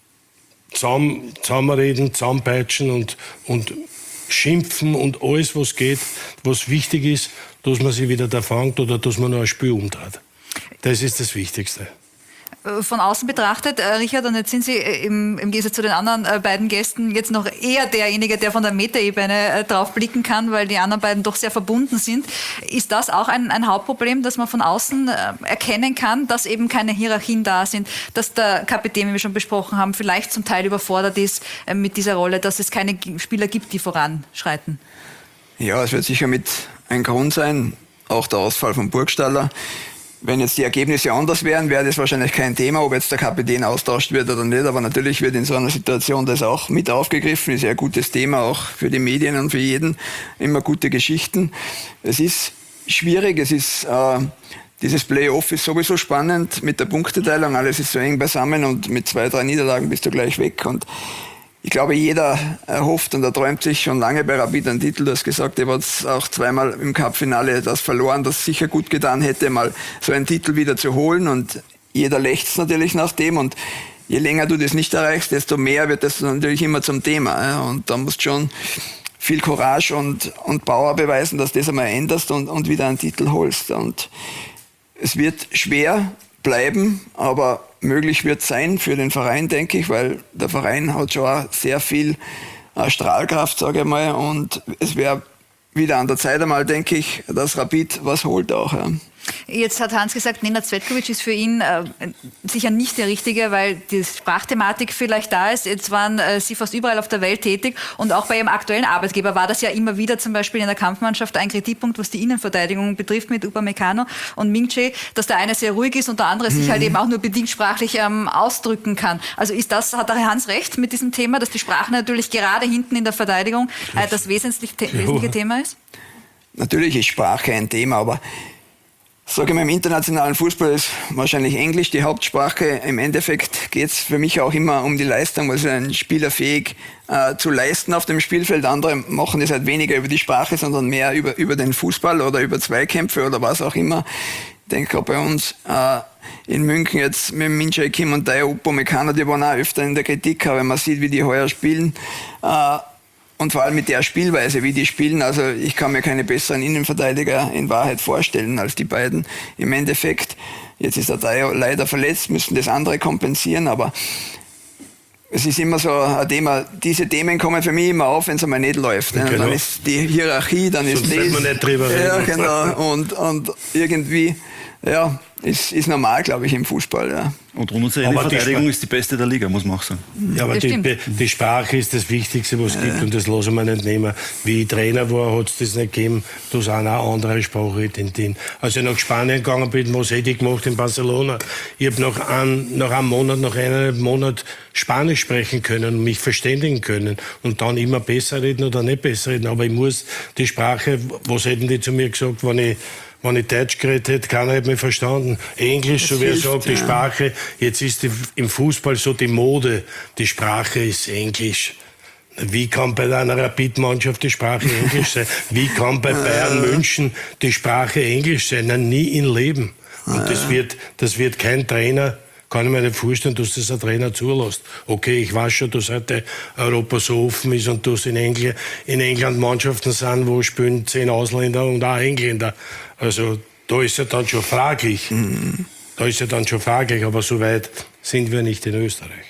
zusammen, zusammenreden, zusammenpeitschen und, und schimpfen und alles, was geht, was wichtig ist, dass man sich wieder da fängt oder dass man noch ein Spiel umdreht. Das ist das Wichtigste. von außen betrachtet, äh, Richard, und jetzt sind Sie im, im Gegensatz zu den anderen äh, beiden Gästen jetzt noch eher derjenige, der von der Metaebene äh, drauf blicken kann, weil die anderen beiden doch sehr verbunden sind. Ist das auch ein, ein Hauptproblem, dass man von außen äh, erkennen kann, dass eben keine Hierarchien da sind, dass der Kapitän, wie wir schon besprochen haben, vielleicht zum Teil überfordert ist äh, mit dieser Rolle, dass es keine Spieler gibt, die voranschreiten? Ja, es wird sicher mit ein Grund sein, auch der Ausfall von Burgstaller. Wenn jetzt die Ergebnisse anders wären, wäre das wahrscheinlich kein Thema, ob jetzt der Kapitän austauscht wird oder nicht. Aber natürlich wird in so einer Situation das auch mit aufgegriffen. Ist ja ein gutes Thema, auch für die Medien und für jeden. Immer gute Geschichten. Es ist schwierig, es ist... Äh, Dieses Play-Off ist sowieso spannend mit der Punkteteilung. Alles ist so eng beisammen und mit zwei, drei Niederlagen bist du gleich weg. Und ich glaube, jeder erhofft und erträumt sich schon lange bei Rapid einen Titel. Du hast gesagt, er hat auch zweimal im Cup-Finale das verloren, das sicher gut getan hätte, mal so einen Titel wieder zu holen. Und jeder lechzt natürlich nach dem. Und je länger du das nicht erreichst, desto mehr wird das natürlich immer zum Thema. Und da musst du schon viel Courage und, und Power beweisen, dass du das einmal änderst und, und wieder einen Titel holst. Und es wird schwer bleiben, aber möglich wird es sein für den Verein, denke ich, weil der Verein hat schon auch sehr viel äh, Strahlkraft, sage ich mal, und es wäre wieder an der Zeit einmal, denke ich, dass Rapid was holt auch. Ja. Jetzt hat Hans gesagt, Nenad Cvetkovic ist für ihn äh, sicher nicht der Richtige, weil die Sprachthematik vielleicht da ist. Jetzt waren äh, Sie fast überall auf der Welt tätig und auch bei Ihrem aktuellen Arbeitgeber war das ja immer wieder zum Beispiel in der Kampfmannschaft ein Kritikpunkt, was die Innenverteidigung betrifft mit Upamecano und Mingche, dass der eine sehr ruhig ist und der andere mhm. sich halt eben auch nur bedingt sprachlich ähm, ausdrücken kann. Also ist das, hat der Hans recht mit diesem Thema, dass die Sprache natürlich gerade hinten in der Verteidigung äh, das wesentlich, wesentliche Thema ist? Natürlich ist Sprache ein Thema, aber sage ich mal, im internationalen Fußball ist wahrscheinlich Englisch die Hauptsprache. Im Endeffekt geht es für mich auch immer um die Leistung, was ist ein Spieler fähig äh, zu leisten auf dem Spielfeld. Andere machen das halt weniger über die Sprache, sondern mehr über, über den Fußball oder über Zweikämpfe oder was auch immer. Ich denke auch bei uns äh, in München jetzt mit Minchai Kim und Daya Upamecano, die waren auch öfter in der Kritik, aber wenn man sieht, wie die heuer spielen, äh, und vor allem mit der Spielweise, wie die spielen, also ich kann mir keine besseren Innenverteidiger in Wahrheit vorstellen als die beiden. Im Endeffekt, jetzt ist der Daya leider verletzt, müssen das andere kompensieren, aber es ist immer so ein Thema, diese Themen kommen für mich immer auf, wenn es einmal nicht läuft. Genau. Dann ist die Hierarchie, dann ist das. Sonst man nicht drüber reden. Ja, genau. Und, und irgendwie, ja, ist, ist normal, glaube ich, im Fußball. Ja. Und unsere Innenverteidigung ist die beste der Liga, muss man auch sagen. Ja, aber die, die Sprache ist das Wichtigste, was es ja. gibt, und das lassen wir nicht nehmen. Wie ich Trainer war, hat es das nicht gegeben. Da sind auch andere Sprache in den. Als ich nach Spanien gegangen bin, was hätte ich gemacht in Barcelona? Ich habe nach, ein, nach einem Monat, nach eineinhalb Monat Spanisch sprechen können und mich verständigen können und dann immer besser reden oder nicht besser reden. Aber ich muss die Sprache, was hätten die zu mir gesagt, wenn ich Wenn ich Deutsch geredet hätte, keiner hätte mich verstanden. Englisch, so wie er sagt, die Sprache. Jetzt ist die, im Fußball so die Mode. Die Sprache ist Englisch. Wie kann bei einer Rapid-Mannschaft die Sprache Englisch sein? Wie kann bei Bayern München die Sprache Englisch sein? Nein, nie im Leben. Und das wird, das wird kein Trainer, kann ich mir nicht vorstellen, dass das ein Trainer zulässt. Okay, ich weiß schon, dass heute Europa so offen ist und dass in England, in England Mannschaften sind, wo spielen zehn Ausländer und auch Engländer. Also da ist ja dann schon fraglich. Mhm. Da ist ja dann schon fraglich, aber so weit sind wir nicht in Österreich.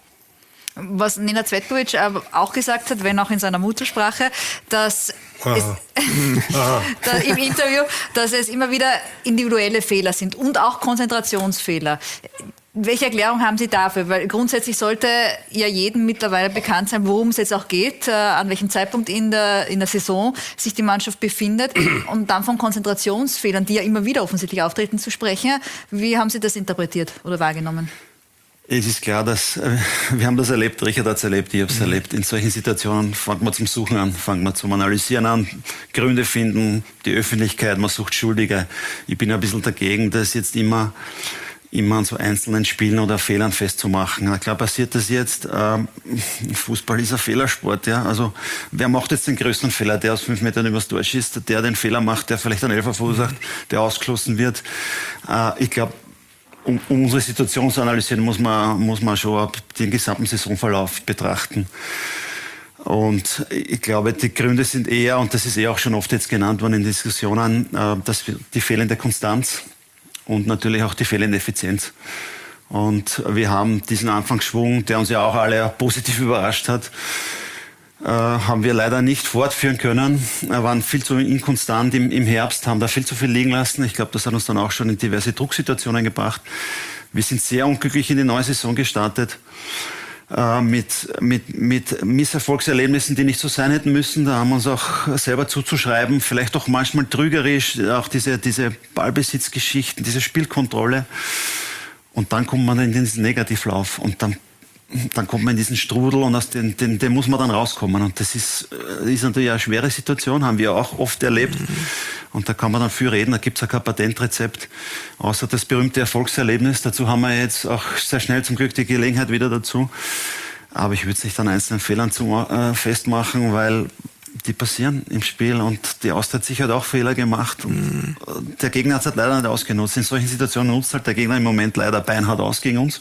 Was Nenad Cvetkovic auch gesagt hat, wenn auch in seiner Muttersprache, dass es, dass im Interview, dass es immer wieder individuelle Fehler sind und auch Konzentrationsfehler. Welche Erklärung haben Sie dafür? Weil grundsätzlich sollte ja jedem mittlerweile bekannt sein, worum es jetzt auch geht, äh, an welchem Zeitpunkt in der, in der Saison sich die Mannschaft befindet. Und dann von Konzentrationsfehlern, die ja immer wieder offensichtlich auftreten, zu sprechen. Wie haben Sie das interpretiert oder wahrgenommen? Es ist klar, dass äh, wir haben das erlebt, Richard hat es erlebt, ich habe es mhm. erlebt. In solchen Situationen fängt man zum Suchen an, fängt man zum Analysieren an, Gründe finden, die Öffentlichkeit, man sucht Schuldige. Ich bin ein bisschen dagegen, dass jetzt immer immer an so einzelnen Spielen oder Fehlern festzumachen. Na klar passiert das jetzt. Ähm, Fußball ist ein Fehlersport. Ja? Also wer macht jetzt den größten Fehler? Der aus fünf Metern übers Tor schießt, der den Fehler macht, der vielleicht einen Elfer verursacht, der ausgeschlossen wird. Äh, ich glaube, um, um unsere Situation zu analysieren, muss man, muss man schon den gesamten Saisonverlauf betrachten. Und ich glaube, die Gründe sind eher, und das ist eh auch schon oft jetzt genannt worden in Diskussionen, äh, dass die fehlende Konstanz und natürlich auch die fehlende Effizienz. Und wir haben diesen Anfangsschwung, der uns ja auch alle positiv überrascht hat, äh, haben wir leider nicht fortführen können. Wir waren viel zu inkonstant im, im Herbst, haben da viel zu viel liegen lassen. Ich glaube, das hat uns dann auch schon in diverse Drucksituationen gebracht. Wir sind sehr unglücklich in die neue Saison gestartet. Äh, mit, mit, mit Misserfolgserlebnissen, die nicht so sein hätten müssen. Da haben wir uns auch selber zuzuschreiben, vielleicht auch manchmal trügerisch, auch diese, diese Ballbesitzgeschichten, diese Spielkontrolle. Und dann kommt man in diesen Negativlauf und dann, dann kommt man in diesen Strudel und aus den, den, den muss man dann rauskommen. Und das ist, ist natürlich eine schwere Situation, haben wir auch oft erlebt. Und da kann man dann viel reden, da gibt es auch kein Patentrezept, außer das berühmte Erfolgserlebnis. Dazu haben wir jetzt auch sehr schnell zum Glück die Gelegenheit wieder dazu. Aber ich würde es nicht an einzelnen Fehlern zu, äh, festmachen, weil die passieren im Spiel und die Austria hat sicher halt auch Fehler gemacht. Und der Gegner hat es halt leider nicht ausgenutzt. In solchen Situationen nutzt halt der Gegner im Moment leider beinhart aus gegen uns.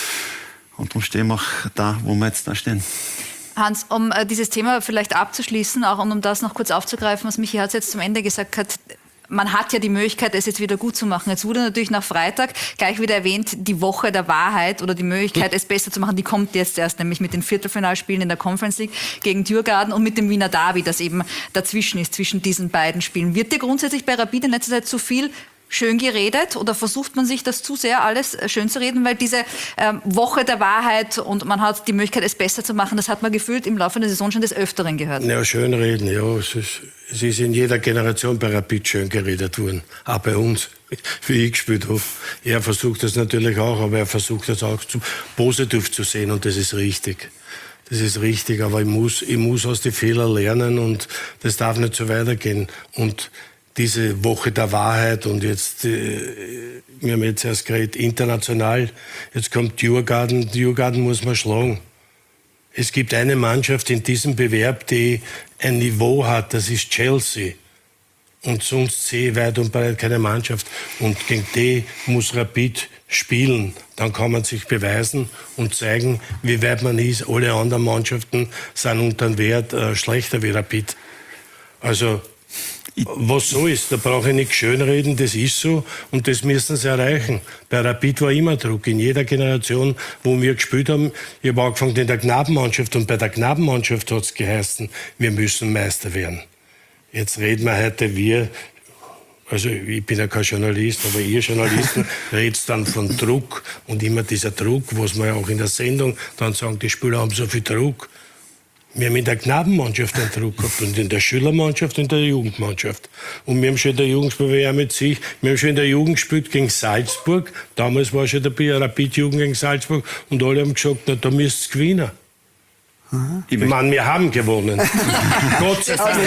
Und darum stehen wir auch da, wo wir jetzt da stehen. Hans, um äh, dieses Thema vielleicht abzuschließen, auch und um das noch kurz aufzugreifen, was Michi Herz jetzt zum Ende gesagt hat, man hat ja die Möglichkeit, es jetzt wieder gut zu machen. Jetzt wurde natürlich nach Freitag gleich wieder erwähnt, die Woche der Wahrheit oder die Möglichkeit, es besser zu machen, die kommt jetzt erst, nämlich mit den Viertelfinalspielen in der Conference League gegen Djurgården und mit dem Wiener Derby, das eben dazwischen ist, zwischen diesen beiden Spielen. Wird dir grundsätzlich bei Rapid in letzter Zeit zu viel schön geredet oder versucht man sich das zu sehr alles schön zu reden, weil diese ähm, Woche der Wahrheit und man hat die Möglichkeit, es besser zu machen, das hat man gefühlt im Laufe der Saison schon des Öfteren gehört. Ja, schön reden, ja. Es ist, es ist in jeder Generation bei Rapid schön geredet worden, auch bei uns, wie ich gespielt habe. Er versucht das natürlich auch, aber er versucht das auch zu, positiv zu sehen und das ist richtig. Das ist richtig, aber ich muss, ich muss aus den Fehlern lernen und das darf nicht so weitergehen. Und diese Woche der Wahrheit und jetzt, äh, wir haben jetzt erst geredet, international, jetzt kommt Djurgården, Djurgården muss man schlagen. Es gibt eine Mannschaft in diesem Bewerb, die ein Niveau hat, das ist Chelsea. Und sonst sehe ich weit und breit keine Mannschaft. Und gegen die muss Rapid spielen. Dann kann man sich beweisen und zeigen, wie weit man ist. Alle anderen Mannschaften sind unter dem Wert äh, schlechter wie Rapid. Also, was so ist, da brauche ich nicht schönreden, das ist so und das müssen sie erreichen. Bei Rapid war immer Druck, in jeder Generation, wo wir gespielt haben. Ich habe angefangen in der Knabenmannschaft und bei der Knabenmannschaft hat es geheißen, wir müssen Meister werden. Jetzt reden wir heute, wir, also ich bin ja kein Journalist, aber ihr Journalisten redet dann von Druck und immer dieser Druck, was wir ja auch in der Sendung dann sagen, die Spieler haben so viel Druck. Wir haben in der Knabenmannschaft einen Druck gehabt und in der Schülermannschaft und in der Jugendmannschaft. Und wir haben schon in der Jugend gespielt, wer mit sich, wir haben schon in der Jugend gespielt gegen Salzburg. Damals war schon der Rapid-Jugend gegen Salzburg und alle haben gesagt, na, da müsst ihr gewinnen. Ich meine, wir haben gewonnen. Gott sei Dank.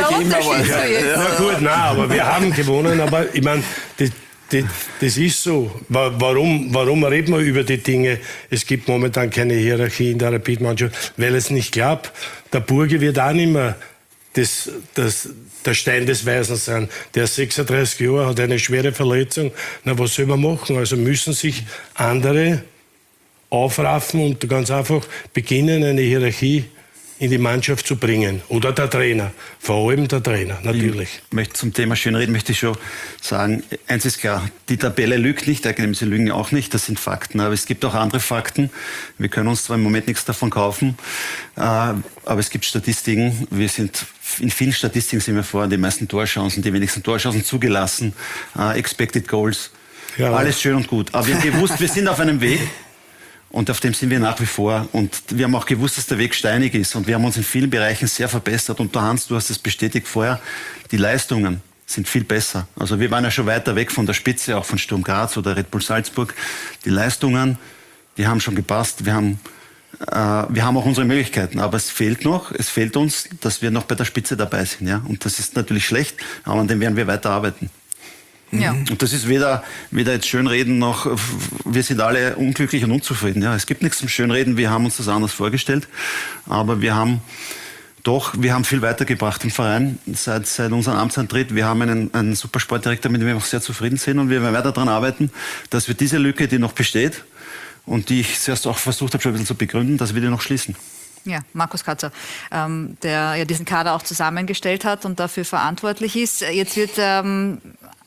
Na gut, nein, aber wir haben gewonnen. Aber ich meine, das, das, das ist so. Warum, warum reden wir über die Dinge? Es gibt momentan keine Hierarchie in der Rapid-Mannschaft, weil es nicht klappt. Der Burgi wird auch nicht mehr das, das, der Stein des Weisen sein. Der ist sechsunddreißig Jahre, hat eine schwere Verletzung. Na, was soll man machen? Also müssen sich andere aufraffen und ganz einfach beginnen, eine Hierarchie in die Mannschaft zu bringen. Oder der Trainer. Vor allem der Trainer, natürlich. Ich möchte zum Thema Schönreden möchte ich schon sagen, eins ist klar, die Tabelle lügt nicht, sie lügen auch nicht, das sind Fakten. Aber es gibt auch andere Fakten. Wir können uns zwar im Moment nichts davon kaufen, aber es gibt Statistiken. Wir sind, in vielen Statistiken sind wir vor, die meisten Torchancen, die wenigsten Torchancen zugelassen, Expected Goals. Ja, alles schön und gut. Aber wir haben gewusst, wir sind auf einem Weg. Und auf dem sind wir nach wie vor. Und wir haben auch gewusst, dass der Weg steinig ist. Und wir haben uns in vielen Bereichen sehr verbessert. Und du, Hans, du hast es bestätigt vorher, die Leistungen sind viel besser. Also wir waren ja schon weiter weg von der Spitze, auch von Sturm Graz oder Red Bull Salzburg. Die Leistungen, die haben schon gepasst. Wir haben, äh, wir haben auch unsere Möglichkeiten. Aber es fehlt noch, es fehlt uns, dass wir noch bei der Spitze dabei sind. Ja? Und das ist natürlich schlecht, aber an dem werden wir weiter arbeiten. Ja. Und das ist weder, weder jetzt Schönreden noch, wir sind alle unglücklich und unzufrieden. Ja, es gibt nichts zum Schönreden, wir haben uns das anders vorgestellt, aber wir haben doch, wir haben viel weitergebracht im Verein seit, seit unserem Amtsantritt. Wir haben einen, einen super Sportdirektor, mit dem wir auch sehr zufrieden sind und wir werden weiter daran arbeiten, dass wir diese Lücke, die noch besteht und die ich zuerst auch versucht habe, schon ein bisschen zu begründen, dass wir die noch schließen. Ja, Markus Katzer, ähm, der ja diesen Kader auch zusammengestellt hat und dafür verantwortlich ist. Jetzt wird ähm,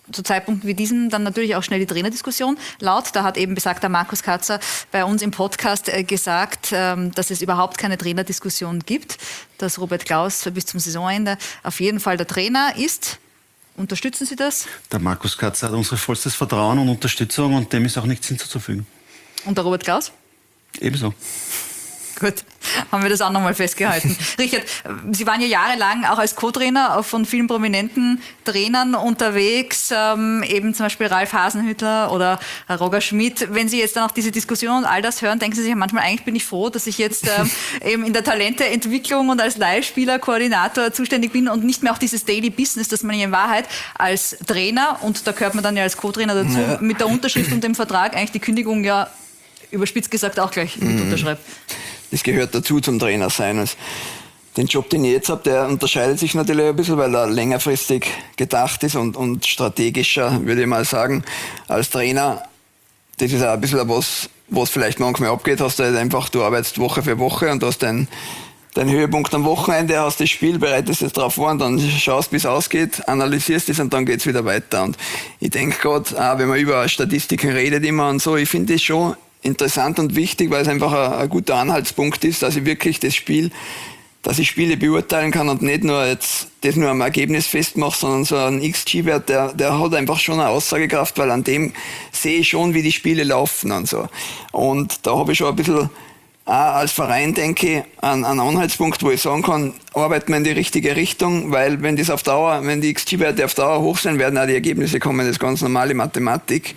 zu Zeitpunkten wie diesem dann natürlich auch schnell die Trainerdiskussion laut. Da hat eben besagter Markus Katzer bei uns im Podcast äh, gesagt, ähm, dass es überhaupt keine Trainerdiskussion gibt, dass Robert Klaus bis zum Saisonende auf jeden Fall der Trainer ist. Unterstützen Sie das? Der Markus Katzer hat unser vollstes Vertrauen und Unterstützung und dem ist auch nichts hinzuzufügen. Und der Robert Klaus? Ebenso. Gut, haben wir das auch nochmal festgehalten. Richard, Sie waren ja jahrelang auch als Co-Trainer von vielen prominenten Trainern unterwegs, ähm, eben zum Beispiel Ralf Hasenhüttl oder Roger Schmidt. Wenn Sie jetzt dann auch diese Diskussion und all das hören, denken Sie sich manchmal, eigentlich bin ich froh, dass ich jetzt ähm, eben in der Talenteentwicklung und als Leihspieler-Koordinator zuständig bin und nicht mehr auch dieses Daily Business, das man in Wahrheit als Trainer, und da gehört man dann ja als Co-Trainer dazu, ja. mit der Unterschrift und dem Vertrag eigentlich die Kündigung ja überspitzt gesagt auch gleich mit mhm. unterschreibt. Das gehört dazu zum Trainer sein. Also den Job, den ich jetzt habe, der unterscheidet sich natürlich ein bisschen, weil er längerfristig gedacht ist und, und strategischer, würde ich mal sagen, als Trainer. Das ist auch ein bisschen was, was vielleicht manchmal abgeht. Hast du halt einfach, du arbeitest Woche für Woche und hast deinen dein Höhepunkt am Wochenende, hast das Spiel, bereitest es darauf vor und dann schaust, wie es ausgeht, analysierst es und dann geht's wieder weiter. Und ich denke gerade, auch wenn man über Statistiken redet immer und so, ich finde das schon interessant und wichtig, weil es einfach ein, ein guter Anhaltspunkt ist, dass ich wirklich das Spiel, dass ich Spiele beurteilen kann und nicht nur jetzt das nur am Ergebnis festmache, sondern so ein X G-Wert, der, der hat einfach schon eine Aussagekraft, weil an dem sehe ich schon, wie die Spiele laufen und so. Und da habe ich schon ein bisschen auch als Verein, denke ich, an einen Anhaltspunkt, wo ich sagen kann, arbeiten wir in die richtige Richtung, weil wenn das auf Dauer, wenn die X G-Werte auf Dauer hoch sind, werden auch die Ergebnisse kommen, das ist ganz normale Mathematik.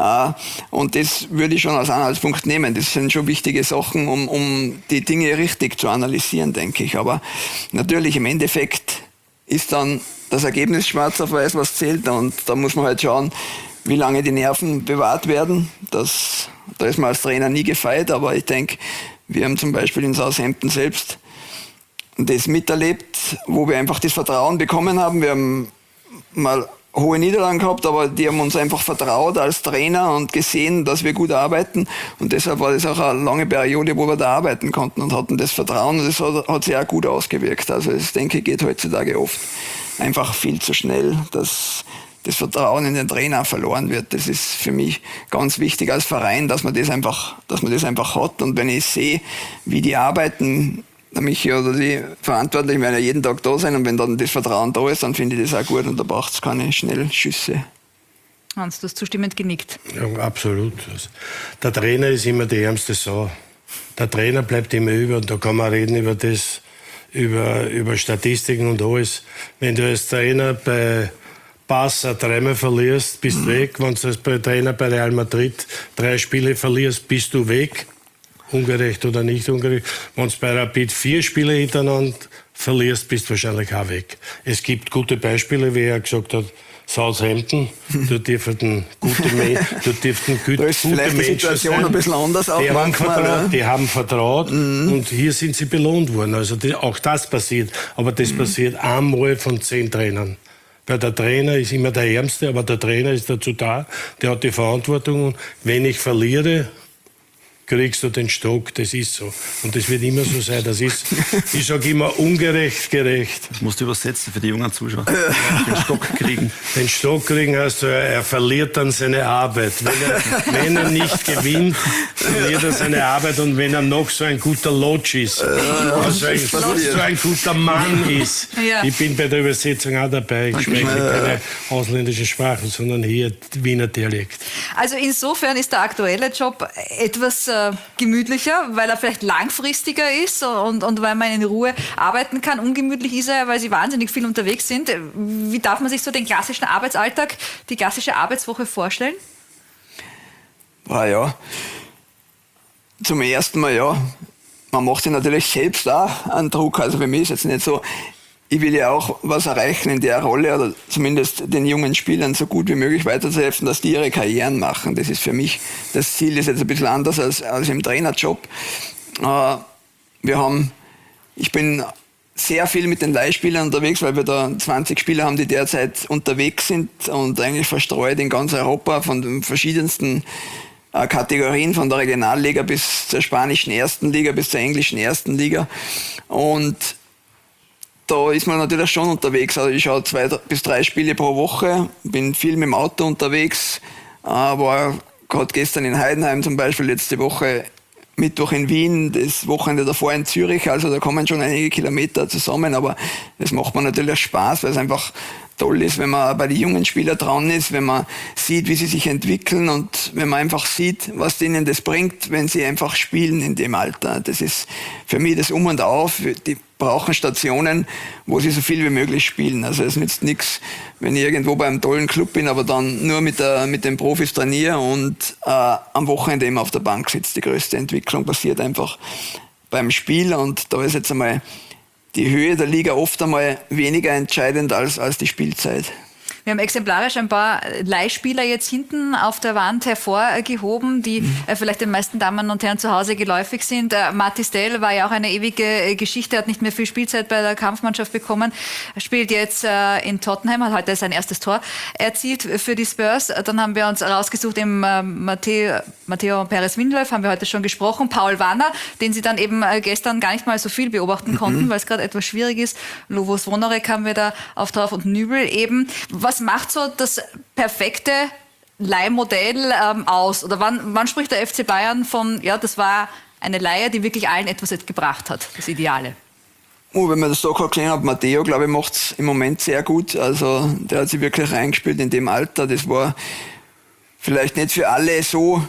Und das würde ich schon als Anhaltspunkt nehmen. Das sind schon wichtige Sachen, um, um die Dinge richtig zu analysieren, denke ich. Aber natürlich im Endeffekt ist dann das Ergebnis schwarz auf weiß, was zählt, und da muss man halt schauen, wie lange die Nerven bewahrt werden. Das, da ist man als Trainer nie gefeit, aber ich denke, wir haben zum Beispiel in Southampton selbst das miterlebt, wo wir einfach das Vertrauen bekommen haben. Wir haben mal hohe Niederlagen gehabt, aber die haben uns einfach vertraut als Trainer und gesehen, dass wir gut arbeiten, und deshalb war das auch eine lange Periode, wo wir da arbeiten konnten und hatten das Vertrauen, und das hat, hat sich auch gut ausgewirkt. Also das, denke ich, geht heutzutage oft einfach viel zu schnell, dass das Vertrauen in den Trainer verloren wird. Das ist für mich ganz wichtig als Verein, dass man das einfach, dass man das einfach hat. Und wenn ich sehe, wie die arbeiten, der Michi oder die Verantwortlichen werden ja jeden Tag da sein, und wenn dann das Vertrauen da ist, dann finde ich das auch gut, und da braucht es keine Schnellschüsse. Hans, du hast zustimmend genickt. Ja, absolut. Der Trainer ist immer die ärmste Sau. Der Trainer bleibt immer über, und da kann man reden über das, über, über Statistiken und alles. Wenn du als Trainer bei Barca dreimal verlierst, bist du mhm. weg. Wenn du als Trainer bei Real Madrid drei Spiele verlierst, bist du weg. Ungerecht oder nicht ungerecht. Wenn du bei Rapid vier Spiele hintereinander verlierst, bist du wahrscheinlich auch weg. Es gibt gute Beispiele, wie er gesagt hat, Southampton, du dürften gute, Me- du dürften gut, da ist gute vielleicht Menschen die Situation sein. ein bisschen anders auch die, haben vertraut, ja. die haben vertraut mhm. und hier sind sie belohnt worden. Also die, auch das passiert. Aber das mhm. passiert einmal von zehn Trainern. Weil der Trainer ist immer der Ärmste, aber der Trainer ist dazu da, der hat die Verantwortung. Wenn ich verliere, kriegst du den Stock, das ist so. Und das wird immer so sein. Das ist, ich sage immer, ungerecht gerecht. Das musst du übersetzen für die jungen Zuschauer. Den Stock kriegen. Den Stock kriegen heißt, er verliert dann seine Arbeit. Wenn er, wenn er nicht gewinnt, verliert er seine Arbeit. Und wenn er noch so ein guter Lodge ist, also ein, so ein guter Mann ist. Ja. Ich bin bei der Übersetzung auch dabei. Ich spreche keine ausländischen Sprachen, sondern hier Wiener Dialekt. Also insofern ist der aktuelle Job etwas äh, gemütlicher, weil er vielleicht langfristiger ist und, und weil man in Ruhe arbeiten kann. Ungemütlich ist er, weil sie wahnsinnig viel unterwegs sind. Wie darf man sich so den klassischen Arbeitsalltag, die klassische Arbeitswoche vorstellen? Ah ja, zum ersten Mal ja. Man macht sich natürlich selbst auch einen Druck. Also für mich ist jetzt nicht so, ich will ja auch was erreichen in der Rolle, oder zumindest den jungen Spielern so gut wie möglich weiterzuhelfen, dass die ihre Karrieren machen. Das ist für mich, das Ziel ist jetzt ein bisschen anders als, als im Trainerjob. Äh, wir haben, ich bin sehr viel mit den Leihspielern unterwegs, weil wir da zwanzig Spieler haben, die derzeit unterwegs sind und eigentlich verstreut in ganz Europa von den verschiedensten äh, Kategorien, von der Regionalliga bis zur spanischen ersten Liga, bis zur englischen ersten Liga. Und da ist man natürlich schon unterwegs. Also ich schaue zwei bis drei Spiele pro Woche, bin viel mit dem Auto unterwegs, äh, war gerade gestern in Heidenheim zum Beispiel, letzte Woche Mittwoch in Wien, das Wochenende davor in Zürich, also da kommen schon einige Kilometer zusammen, aber das macht mir natürlich Spaß, weil es einfach toll ist, wenn man bei den jungen Spielern dran ist, wenn man sieht, wie sie sich entwickeln und wenn man einfach sieht, was denen das bringt, wenn sie einfach spielen in dem Alter. Das ist für mich das Um und Auf. Die brauchen Stationen, wo sie so viel wie möglich spielen. Also es nützt nichts, wenn ich irgendwo bei einem tollen Club bin, aber dann nur mit, der, mit den Profis trainiere und äh, am Wochenende immer auf der Bank sitze. Die größte Entwicklung passiert einfach beim Spiel und da ist jetzt einmal die Höhe der Liga oft einmal weniger entscheidend als, als die Spielzeit. Wir haben exemplarisch ein paar Leihspieler jetzt hinten auf der Wand hervorgehoben, die mhm. äh, vielleicht den meisten Damen und Herren zu Hause geläufig sind. Äh, Mathys Tel war ja auch eine ewige äh, Geschichte, hat nicht mehr viel Spielzeit bei der Kampfmannschaft bekommen, spielt jetzt äh, in Tottenham, hat heute sein erstes Tor erzielt für die Spurs. Dann haben wir uns rausgesucht im äh, Matteo, Matteo Perez-Windolf, haben wir heute schon gesprochen, Paul Wanner, den Sie dann eben äh, gestern gar nicht mal so viel beobachten mhm. konnten, weil es gerade etwas schwierig ist. Lovos Wonorek haben wir da auf drauf und Nübel eben. Was macht so das perfekte Leihmodell ähm, aus? Oder wann, wann spricht der F C Bayern von, ja, das war eine Leihe, die wirklich allen etwas gebracht hat, das Ideale? Oh, wenn man das so gerade gesehen hat, Matteo, glaube ich, macht es im Moment sehr gut. Also der hat sich wirklich reingespielt in dem Alter. Das war vielleicht nicht für alle so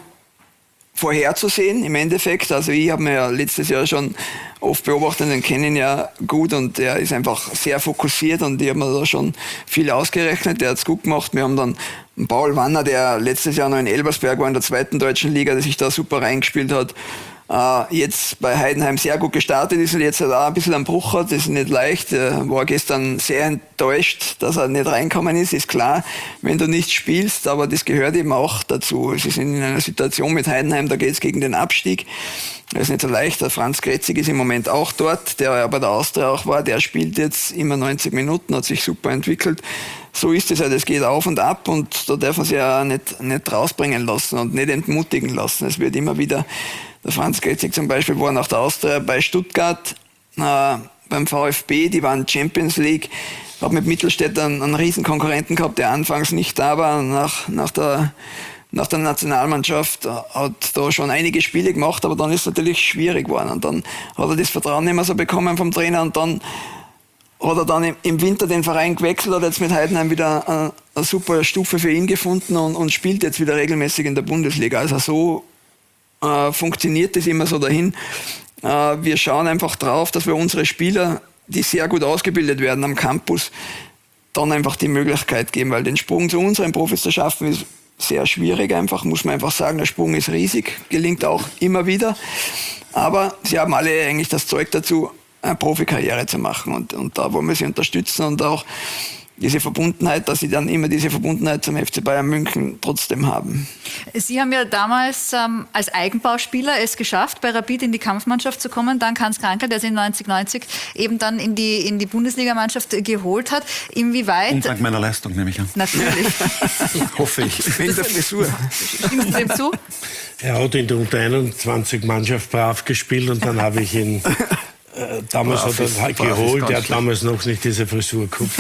vorherzusehen im Endeffekt. Also ich habe mir ja letztes Jahr schon oft beobachtet, den kennen ja gut und der ist einfach sehr fokussiert und ich habe mir da schon viel ausgerechnet, der hat es gut gemacht. Wir haben dann einen Paul Wanner, der letztes Jahr noch in Elversberg war in der zweiten deutschen Liga, der sich da super reingespielt hat. Äh, jetzt bei Heidenheim sehr gut gestartet ist und jetzt halt auch ein bisschen am Bruch hat, das ist nicht leicht. Er war gestern sehr enttäuscht, dass er nicht reinkommen ist, ist klar, wenn du nicht spielst, aber das gehört eben auch dazu. Sie sind in einer Situation mit Heidenheim, da geht es gegen den Abstieg. Das ist nicht so leicht. Der Franz Kretzig ist im Moment auch dort, der ja bei der Austria auch war, der spielt jetzt immer neunzig Minuten, hat sich super entwickelt. So ist es halt, es geht auf und ab und da darf man sich ja nicht, nicht rausbringen lassen und nicht entmutigen lassen. Es wird immer wieder, der Franz Kretzig zum Beispiel war nach der Austria bei Stuttgart, äh, beim VfB, die waren Champions League, hat mit Mittelstädt einen, einen riesen Konkurrenten gehabt, der anfangs nicht da war, nach, nach der Nach der Nationalmannschaft hat da schon einige Spiele gemacht, aber dann ist es natürlich schwierig geworden. Und dann hat er das Vertrauen nicht mehr so bekommen vom Trainer und dann hat er dann im Winter den Verein gewechselt, hat jetzt mit Heidenheim wieder eine, eine super Stufe für ihn gefunden und, und spielt jetzt wieder regelmäßig in der Bundesliga. Also so äh, funktioniert das immer so dahin. Äh, wir schauen einfach drauf, dass wir unsere Spieler, die sehr gut ausgebildet werden am Campus, dann einfach die Möglichkeit geben, weil den Sprung zu unseren Profis zu schaffen ist sehr schwierig einfach, muss man einfach sagen. Der Sprung ist riesig, gelingt auch immer wieder. Aber sie haben alle eigentlich das Zeug dazu, eine Profikarriere zu machen. Und, und da wollen wir sie unterstützen und auch diese Verbundenheit, dass sie dann immer diese Verbundenheit zum F C Bayern München trotzdem haben. Sie haben ja damals ähm, als Eigenbauspieler es geschafft, bei Rapid in die Kampfmannschaft zu kommen. Dank Hans Krankl, der sie in neunzig neunzig eben dann in die, in die Bundesligamannschaft geholt hat. Inwieweit... Und dank meiner Leistung, nehme ich an. Natürlich. Hoffe ich. In der Frisur. Stimmst du dem zu? Er hat in der Unter einundzwanzig Mannschaft brav gespielt und dann habe ich ihn... Äh, damals brav hat er ist, halt geholt, er hat damals noch nicht diese Frisur gehabt.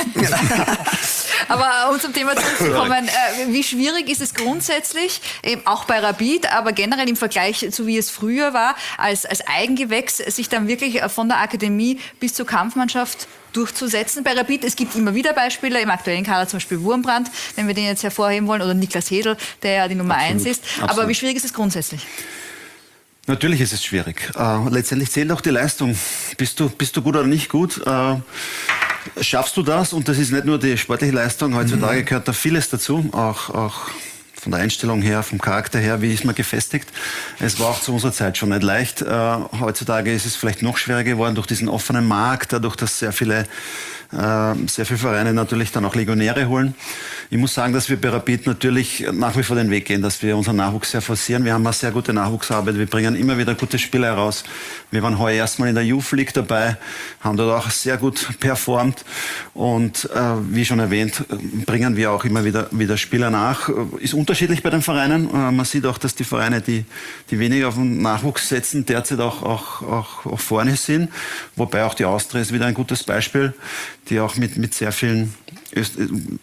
Aber um zum Thema zurückzukommen, äh, wie schwierig ist es grundsätzlich, eben auch bei Rapid, aber generell im Vergleich zu wie es früher war, als, als Eigengewächs, sich dann wirklich von der Akademie bis zur Kampfmannschaft durchzusetzen? Bei Rapid, es gibt immer wieder Beispiele, im aktuellen Kader zum Beispiel Wurmbrand, wenn wir den jetzt hervorheben wollen, oder Niklas Hedl, der ja die Nummer eins ist. Absolut. Aber wie schwierig ist es grundsätzlich? Natürlich ist es schwierig. Äh, letztendlich zählt auch die Leistung. Bist du, bist du gut oder nicht gut? Äh, schaffst du das? Und das ist nicht nur die sportliche Leistung. Heutzutage gehört da vieles dazu. Auch, auch von der Einstellung her, vom Charakter her, wie ist man gefestigt. Es war auch zu unserer Zeit schon nicht leicht. Äh, heutzutage ist es vielleicht noch schwerer geworden durch diesen offenen Markt, dadurch, dass sehr viele äh, sehr viele Vereine natürlich dann auch Legionäre holen. Ich muss sagen, dass wir bei Rapid natürlich nach wie vor den Weg gehen, dass wir unseren Nachwuchs sehr forcieren. Wir haben eine sehr gute Nachwuchsarbeit, wir bringen immer wieder gute Spieler heraus. Wir waren heuer erstmal in der Youth League dabei, haben dort auch sehr gut performt und äh, wie schon erwähnt, bringen wir auch immer wieder, wieder Spieler nach. Ist unterschiedlich bei den Vereinen. Äh, man sieht auch, dass die Vereine, die, die weniger auf den Nachwuchs setzen, derzeit auch, auch, auch, auch vorne sind. Wobei auch die Austria ist wieder ein gutes Beispiel, die auch mit, mit sehr vielen... Es,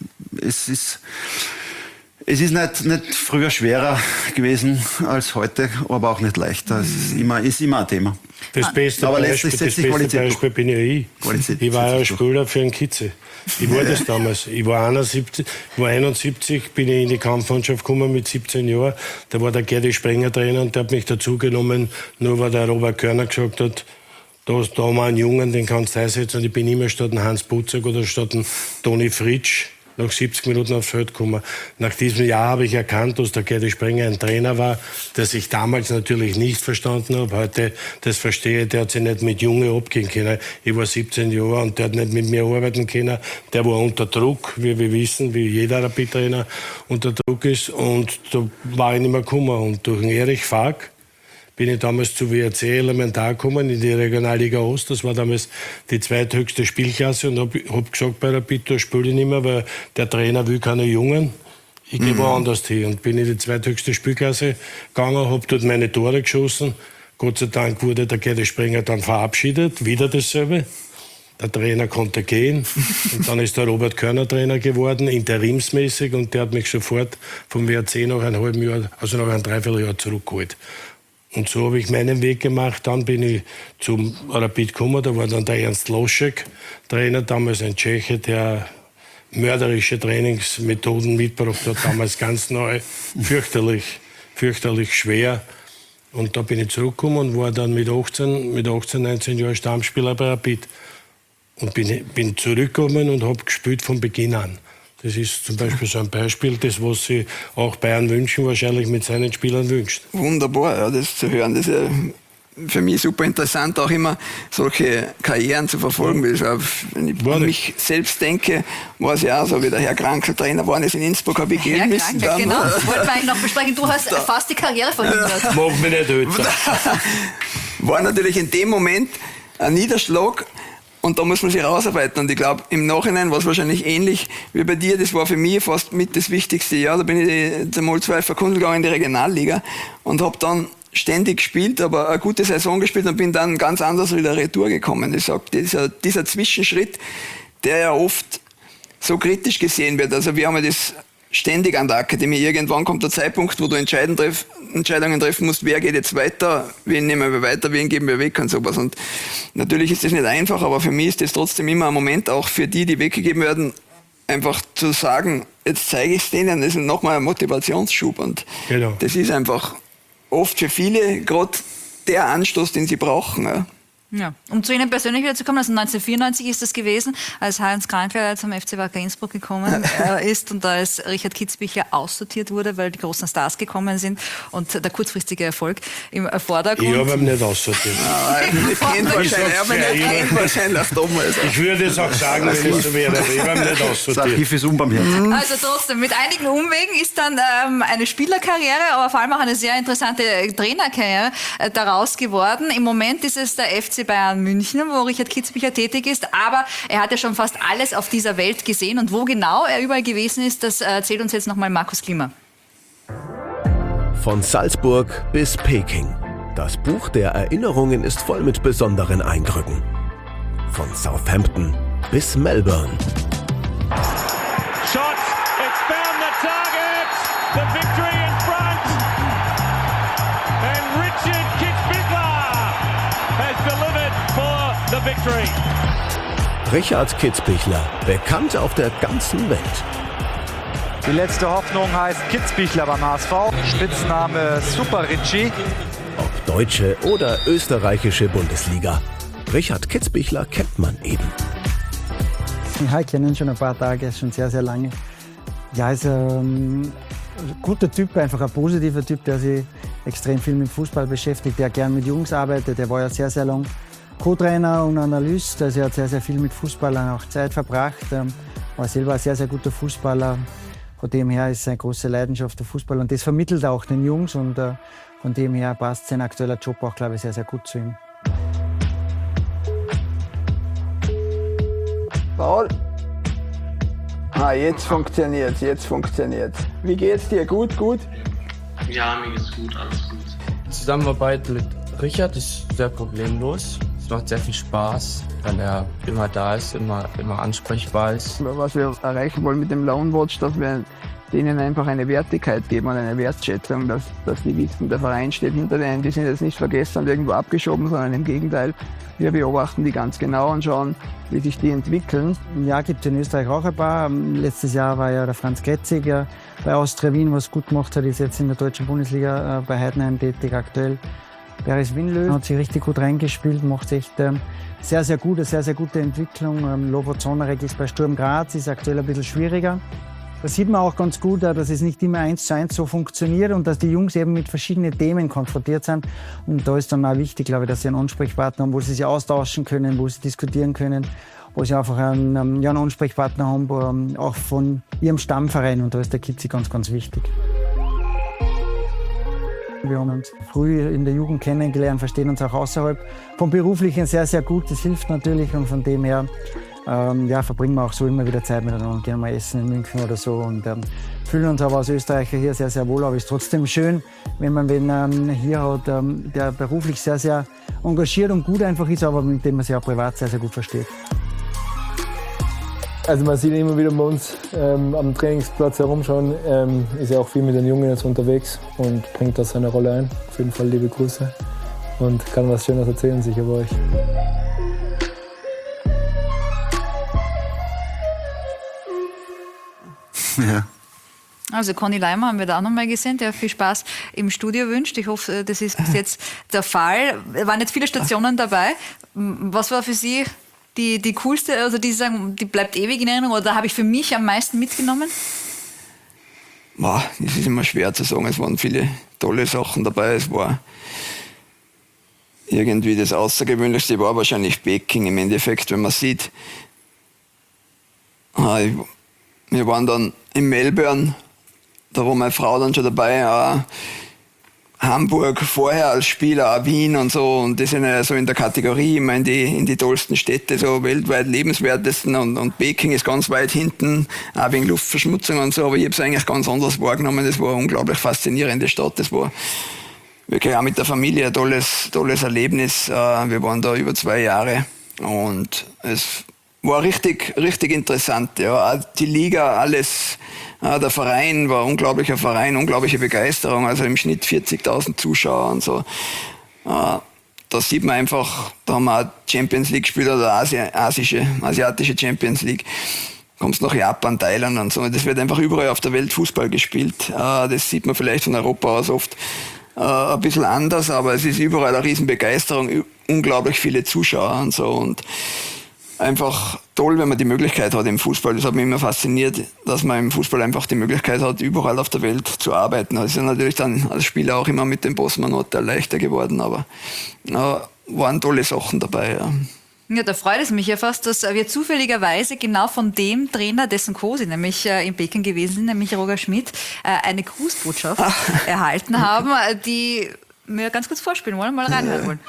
es ist, es ist nicht, nicht früher schwerer gewesen als heute, aber auch nicht leichter. Es ist immer, ist immer ein Thema. Das beste aber Beispiel, das beste Beispiel bin ja ich. Qualität ich war ja Spieler für einen Kitze. Ich war das damals. Ich war einundsiebzig, ich war einundsiebzig, bin ich in die Kampfmannschaft gekommen mit siebzehn Jahren. Da war der Gerdi Sprenger Trainer und der hat mich dazugenommen, nur weil der Robert Körner gesagt hat, Da, da haben wir einen Jungen, den kannst du einsetzen. Und ich bin immer statt einen Hans Butzek oder statt einen Toni Fritsch nach siebzig Minuten aufs Feld gekommen. Nach diesem Jahr habe ich erkannt, dass der Gerdi Sprenger ein Trainer war, der sich damals natürlich nicht verstanden hat. Heute, das verstehe ich, der hat sich nicht mit Jungen abgehen können. Ich war siebzehn Jahre und der hat nicht mit mir arbeiten können. Der war unter Druck, wie wir wissen, wie jeder Rapid-Trainer unter Druck ist. Und da war ich nicht mehr gekommen. Und durch den Erich Fark bin ich damals zu W R C Elementar gekommen, in die Regionalliga Ost. Das war damals die zweithöchste Spielklasse. Und habe hab gesagt bei Rapid, da spiele ich nicht mehr, weil der Trainer will keine Jungen. Ich gehe mhm. woanders hin. Und bin in die zweithöchste Spielklasse gegangen, habe dort meine Tore geschossen. Gott sei Dank wurde der Gerdi Sprenger dann verabschiedet. Wieder dasselbe. Der Trainer konnte gehen. Und dann ist der Robert Körner Trainer geworden, interimsmäßig. Und der hat mich sofort vom W R C nach einem halben Jahr, also nach einem Dreivierteljahr zurückgeholt. Und so habe ich meinen Weg gemacht. Dann bin ich zum Rapid gekommen. Da war dann der Ernst Loschek Trainer, damals ein Tscheche, der mörderische Trainingsmethoden mitgebracht hat, damals ganz neu. Fürchterlich, fürchterlich schwer. Und da bin ich zurückgekommen und war dann mit achtzehn, mit achtzehn, neunzehn Jahren Stammspieler bei Rapid. Und bin, bin zurückgekommen und habe gespielt von Beginn an. Das ist zum Beispiel so ein Beispiel, das, was sich auch Bayern München wahrscheinlich mit seinen Spielern wünscht. Wunderbar, ja, das zu hören. Das ist ja für mich super interessant, auch immer solche Karrieren zu verfolgen. Ja. Wenn ich an mich selbst denke, war es ja auch so, wie der Herr Krankl Trainer war, ist in Innsbruck, habe ich gehen müssen. Dann, genau, das wollten wir eigentlich noch besprechen. Du hast da fast die Karriere verhindert. Ja. Mach mich nicht älter. War natürlich in dem Moment ein Niederschlag. Und da muss man sich rausarbeiten. Und ich glaube, im Nachhinein war es wahrscheinlich ähnlich wie bei dir. Das war für mich fast mit das wichtigste Jahr. Da bin ich einmal zwei Verkunden gegangen in die Regionalliga und habe dann ständig gespielt, aber eine gute Saison gespielt und bin dann ganz anders wieder retour gekommen. Ich sage, dieser, dieser Zwischenschritt, der ja oft so kritisch gesehen wird. Also wir haben ja das ständig an der Akademie. Irgendwann kommt der Zeitpunkt, wo du Entscheidungen, treff, Entscheidungen treffen musst, wer geht jetzt weiter, wen nehmen wir weiter, wen geben wir weg und sowas. Und natürlich ist das nicht einfach, aber für mich ist das trotzdem immer ein Moment, auch für die, die weggegeben werden, einfach zu sagen, jetzt zeige ich es denen, das ist nochmal ein Motivationsschub. Und genau. Das ist einfach oft für viele gerade der Anstoß, den sie brauchen. Ja. Ja. Um zu Ihnen persönlich wieder zu kommen, also neunzehnhundertvierundneunzig ist das gewesen, als Heinz Krankl zum F C Wacker Innsbruck gekommen äh, ist und als Richard Kitzbichler aussortiert wurde, weil die großen Stars gekommen sind und der kurzfristige Erfolg im Vordergrund. Ich habe ihn nicht aussortiert. Ich würde es auch sagen, wenn es so wäre, aber ich habe ihn nicht aussortiert. Das Archiv ist unbarmherzig. Also trotzdem, mit einigen Umwegen ist dann ähm, eine Spielerkarriere, aber vor allem auch eine sehr interessante Trainerkarriere äh, daraus geworden. Im Moment ist es der F C Bayern München, wo Richard Kitzbichler tätig ist, aber er hat ja schon fast alles auf dieser Welt gesehen und wo genau er überall gewesen ist, das erzählt uns jetzt nochmal Markus Klima. Von Salzburg bis Peking. Das Buch der Erinnerungen ist voll mit besonderen Eindrücken. Von Southampton bis Melbourne. Shot, it's found the target, the victory in front, and Richard Kitzbichler has delivered for the victory. Richard Kitzbichler, bekannt auf der ganzen Welt. Die letzte Hoffnung heißt Kitzbichler beim H S V, Spitzname Super Richie. Ob deutsche oder österreichische Bundesliga, Richard Kitzbichler kennt man eben. Ich kenne ihn schon ein paar Tage, schon sehr, sehr lange. Ja, ist ein guter Typ, einfach ein positiver Typ, der sich extrem viel mit Fußball beschäftigt, der gern mit Jungs arbeitet. Der war ja sehr, sehr lang Co-Trainer und Analyst. Also er hat sehr, sehr viel mit Fußballern auch Zeit verbracht. Ähm, war selber ein sehr, sehr guter Fußballer. Von dem her ist seine große Leidenschaft der Fußball. Und das vermittelt er auch den Jungs. Und äh, von dem her passt sein aktueller Job auch, glaube ich, sehr, sehr gut zu ihm. Paul? Ah, jetzt funktioniert's, jetzt funktioniert's. Wie geht's dir? Gut, gut? Ja, mir geht's gut, alles gut. Die Zusammenarbeit mit Richard ist sehr problemlos. Es macht sehr viel Spaß, weil er immer da ist, immer, immer ansprechbar ist. Was wir erreichen wollen mit dem Lone Watch, dass wir denen einfach eine Wertigkeit geben und eine Wertschätzung, dass, dass die wissen, der Verein steht hinter denen, die sind jetzt nicht vergessen und irgendwo abgeschoben, sondern im Gegenteil, wir beobachten die ganz genau und schauen, wie sich die entwickeln. Ja, gibt es in Österreich auch ein paar. Letztes Jahr war ja der Franz Kretzig ja bei Austria Wien, was gut gemacht hat, ist jetzt in der deutschen Bundesliga bei Heidenheim tätig aktuell. Beris Winlö hat sich richtig gut reingespielt, macht echt ähm, sehr, sehr gute, sehr, sehr gute Entwicklung. Ähm, Lobo Zonarek ist bei Sturm Graz, ist aktuell ein bisschen schwieriger. Da sieht man auch ganz gut, dass es nicht immer eins zu eins so funktioniert und dass die Jungs eben mit verschiedenen Themen konfrontiert sind. Und da ist dann auch wichtig, glaube ich, dass sie einen Ansprechpartner haben, wo sie sich austauschen können, wo sie diskutieren können, wo sie einfach einen, ja, einen Ansprechpartner haben, wo, auch von ihrem Stammverein. Und da ist der Kitzi ganz, ganz wichtig. Wir haben uns früh in der Jugend kennengelernt, verstehen uns auch außerhalb vom Beruflichen sehr, sehr gut. Das hilft natürlich und von dem her ähm, ja, verbringen wir auch so immer wieder Zeit miteinander. Gehen mal essen in München oder so und ähm, fühlen uns aber als Österreicher hier sehr, sehr wohl. Aber es ist trotzdem schön, wenn man wen ähm, hier hat, ähm, der beruflich sehr, sehr engagiert und gut einfach ist, aber mit dem man sich auch privat sehr, sehr gut versteht. Also man sieht immer wieder bei uns ähm, am Trainingsplatz herumschauen, ähm, ist ja auch viel mit den Jungen jetzt unterwegs und bringt da seine Rolle ein. Auf jeden Fall liebe Grüße und kann was Schönes erzählen, sicher bei euch. Ja. Also Conny Leimer haben wir da auch noch mal gesehen, der viel Spaß im Studio wünscht. Ich hoffe, das ist bis jetzt der Fall. Es waren jetzt viele Stationen dabei. Was war für Sie die, die coolste, also die sagen, die bleibt ewig in Erinnerung oder da habe ich für mich am meisten mitgenommen? Boah, das ist immer schwer zu sagen. Es waren viele tolle Sachen dabei. Es war irgendwie das Außergewöhnlichste war wahrscheinlich Peking im Endeffekt, wenn man sieht. Wir waren dann in Melbourne, da war meine Frau dann schon dabei, auch Hamburg vorher als Spieler, auch Wien und so, und das sind ja so in der Kategorie immer in die, in die tollsten Städte, so weltweit lebenswertesten, und, und Peking ist ganz weit hinten, auch wegen Luftverschmutzung und so, aber ich habe es eigentlich ganz anders wahrgenommen. Das war eine unglaublich faszinierende Stadt, das war wirklich auch mit der Familie ein tolles, tolles Erlebnis. Wir waren da über zwei Jahre und es war richtig, richtig interessant. Ja. Auch die Liga, alles, ja, der Verein war ein unglaublicher Verein, unglaubliche Begeisterung, also im Schnitt vierzigtausend Zuschauer und so. Ja, da sieht man einfach, da haben wir auch Champions League gespielt oder Asi asische, asiatische Champions League. Kommst nach Japan, Thailand und so. Das wird einfach überall auf der Welt Fußball gespielt. Das sieht man vielleicht von Europa aus oft ein bisschen anders, aber es ist überall eine riesen Begeisterung, unglaublich viele Zuschauer und so. Und einfach toll, wenn man die Möglichkeit hat im Fußball. Das hat mich immer fasziniert, dass man im Fußball einfach die Möglichkeit hat, überall auf der Welt zu arbeiten. Das ist ja natürlich dann als Spieler auch immer mit dem Bosman-Hotel leichter geworden, aber ja, waren tolle Sachen dabei. Ja. Ja, da freut es mich ja fast, dass wir zufälligerweise genau von dem Trainer, dessen Co. Sie nämlich in Peking gewesen sind, nämlich Roger Schmidt, eine Grußbotschaft Ach. erhalten haben, die wir ganz kurz vorspielen wollen, mal reinhören wollen.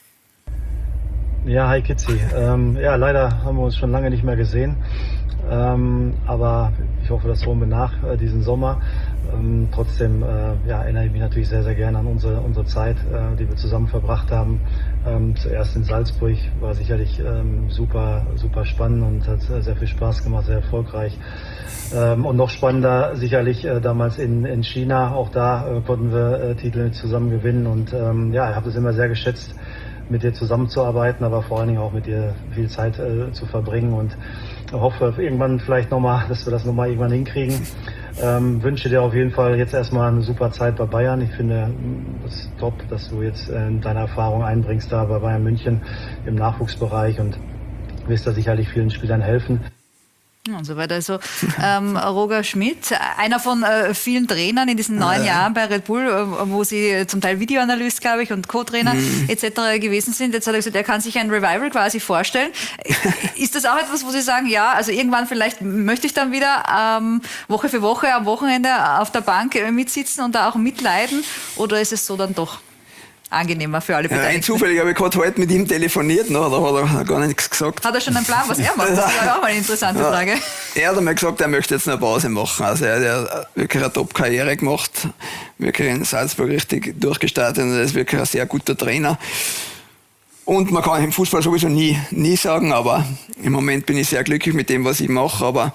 Ja, hi Kitzi. Ähm, ja, leider haben wir uns schon lange nicht mehr gesehen. Ähm, aber ich hoffe, das holen wir nach äh, diesen Sommer. Ähm, trotzdem äh, ja, erinnere ich mich natürlich sehr, sehr gerne an unsere, unsere Zeit, äh, die wir zusammen verbracht haben. Ähm, zuerst in Salzburg war sicherlich ähm, super, super spannend und hat äh, sehr viel Spaß gemacht, sehr erfolgreich. Ähm, und noch spannender sicherlich äh, damals in, in China. Auch da äh, konnten wir äh, Titel zusammen gewinnen und ähm, ja, ich habe das immer sehr geschätzt, mit dir zusammenzuarbeiten, aber vor allen Dingen auch mit dir viel Zeit äh, zu verbringen und hoffe irgendwann vielleicht nochmal, dass wir das nochmal irgendwann hinkriegen. Ähm, wünsche dir auf jeden Fall jetzt erstmal eine super Zeit bei Bayern. Ich finde es top, dass du jetzt äh, deine Erfahrung einbringst da bei Bayern München im Nachwuchsbereich und wirst da sicherlich vielen Spielern helfen. Und so weiter. Also ähm, Roger Schmidt, einer von äh, vielen Trainern in diesen neun ja. Jahren bei Red Bull, äh, wo sie zum Teil Videoanalyst, glaube ich, und Co-Trainer mhm. et cetera gewesen sind. Jetzt hat er gesagt, er kann sich ein Revival quasi vorstellen. Ist das auch etwas, wo Sie sagen, ja, also irgendwann vielleicht möchte ich dann wieder ähm, Woche für Woche am Wochenende auf der Bank äh, mitsitzen und da auch mitleiden? Oder ist es so dann doch angenehmer für alle Beteiligten? Ja, zufällig habe ich gerade heute mit ihm telefoniert, ne, da hat er gar nichts gesagt. Hat er schon einen Plan, was er macht? Das ist auch mal eine interessante ja, Frage. Er hat einmal gesagt, er möchte jetzt eine Pause machen. Also er hat wirklich eine Top-Karriere gemacht, wirklich in Salzburg richtig durchgestartet und er ist wirklich ein sehr guter Trainer. Und man kann im Fußball sowieso nie, nie sagen, aber im Moment bin ich sehr glücklich mit dem, was ich mache, aber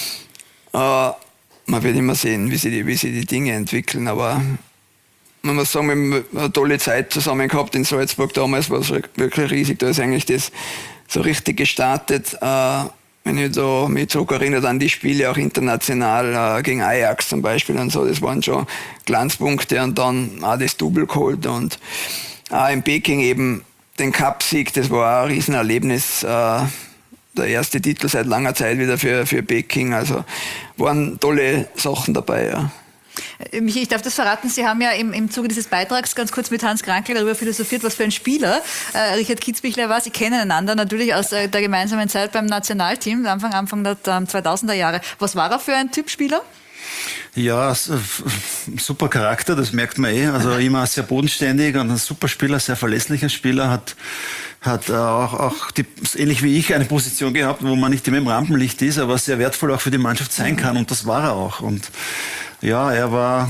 äh, man wird immer sehen, wie sich die, wie sich die Dinge entwickeln, aber man muss sagen, wir haben eine tolle Zeit zusammen gehabt in Salzburg damals, war es wirklich riesig. Da ist eigentlich das so richtig gestartet. Äh, wenn ich da mich zurück erinnere an die Spiele, auch international äh, gegen Ajax zum Beispiel und so, das waren schon Glanzpunkte und dann auch das Double geholt und auch in Peking eben den Cup-Sieg, das war ein Riesenerlebnis. Äh, der erste Titel seit langer Zeit wieder für, für Peking, also waren tolle Sachen dabei, ja. Michi, ich darf das verraten, Sie haben ja im, im Zuge dieses Beitrags ganz kurz mit Hans Krankl darüber philosophiert, was für ein Spieler äh, Richard Kitzbichler war. Sie kennen einander natürlich aus äh, der gemeinsamen Zeit beim Nationalteam, Anfang, Anfang der ähm, zweitausender Jahre. Was war er für ein Typ Spieler? Ja, super Charakter, das merkt man eh. Also immer sehr bodenständig und ein super Spieler, sehr verlässlicher Spieler, hat hat auch, auch die, ähnlich wie ich eine Position gehabt, wo man nicht immer im Rampenlicht ist, aber sehr wertvoll auch für die Mannschaft sein kann und das war er auch. Und ja, er war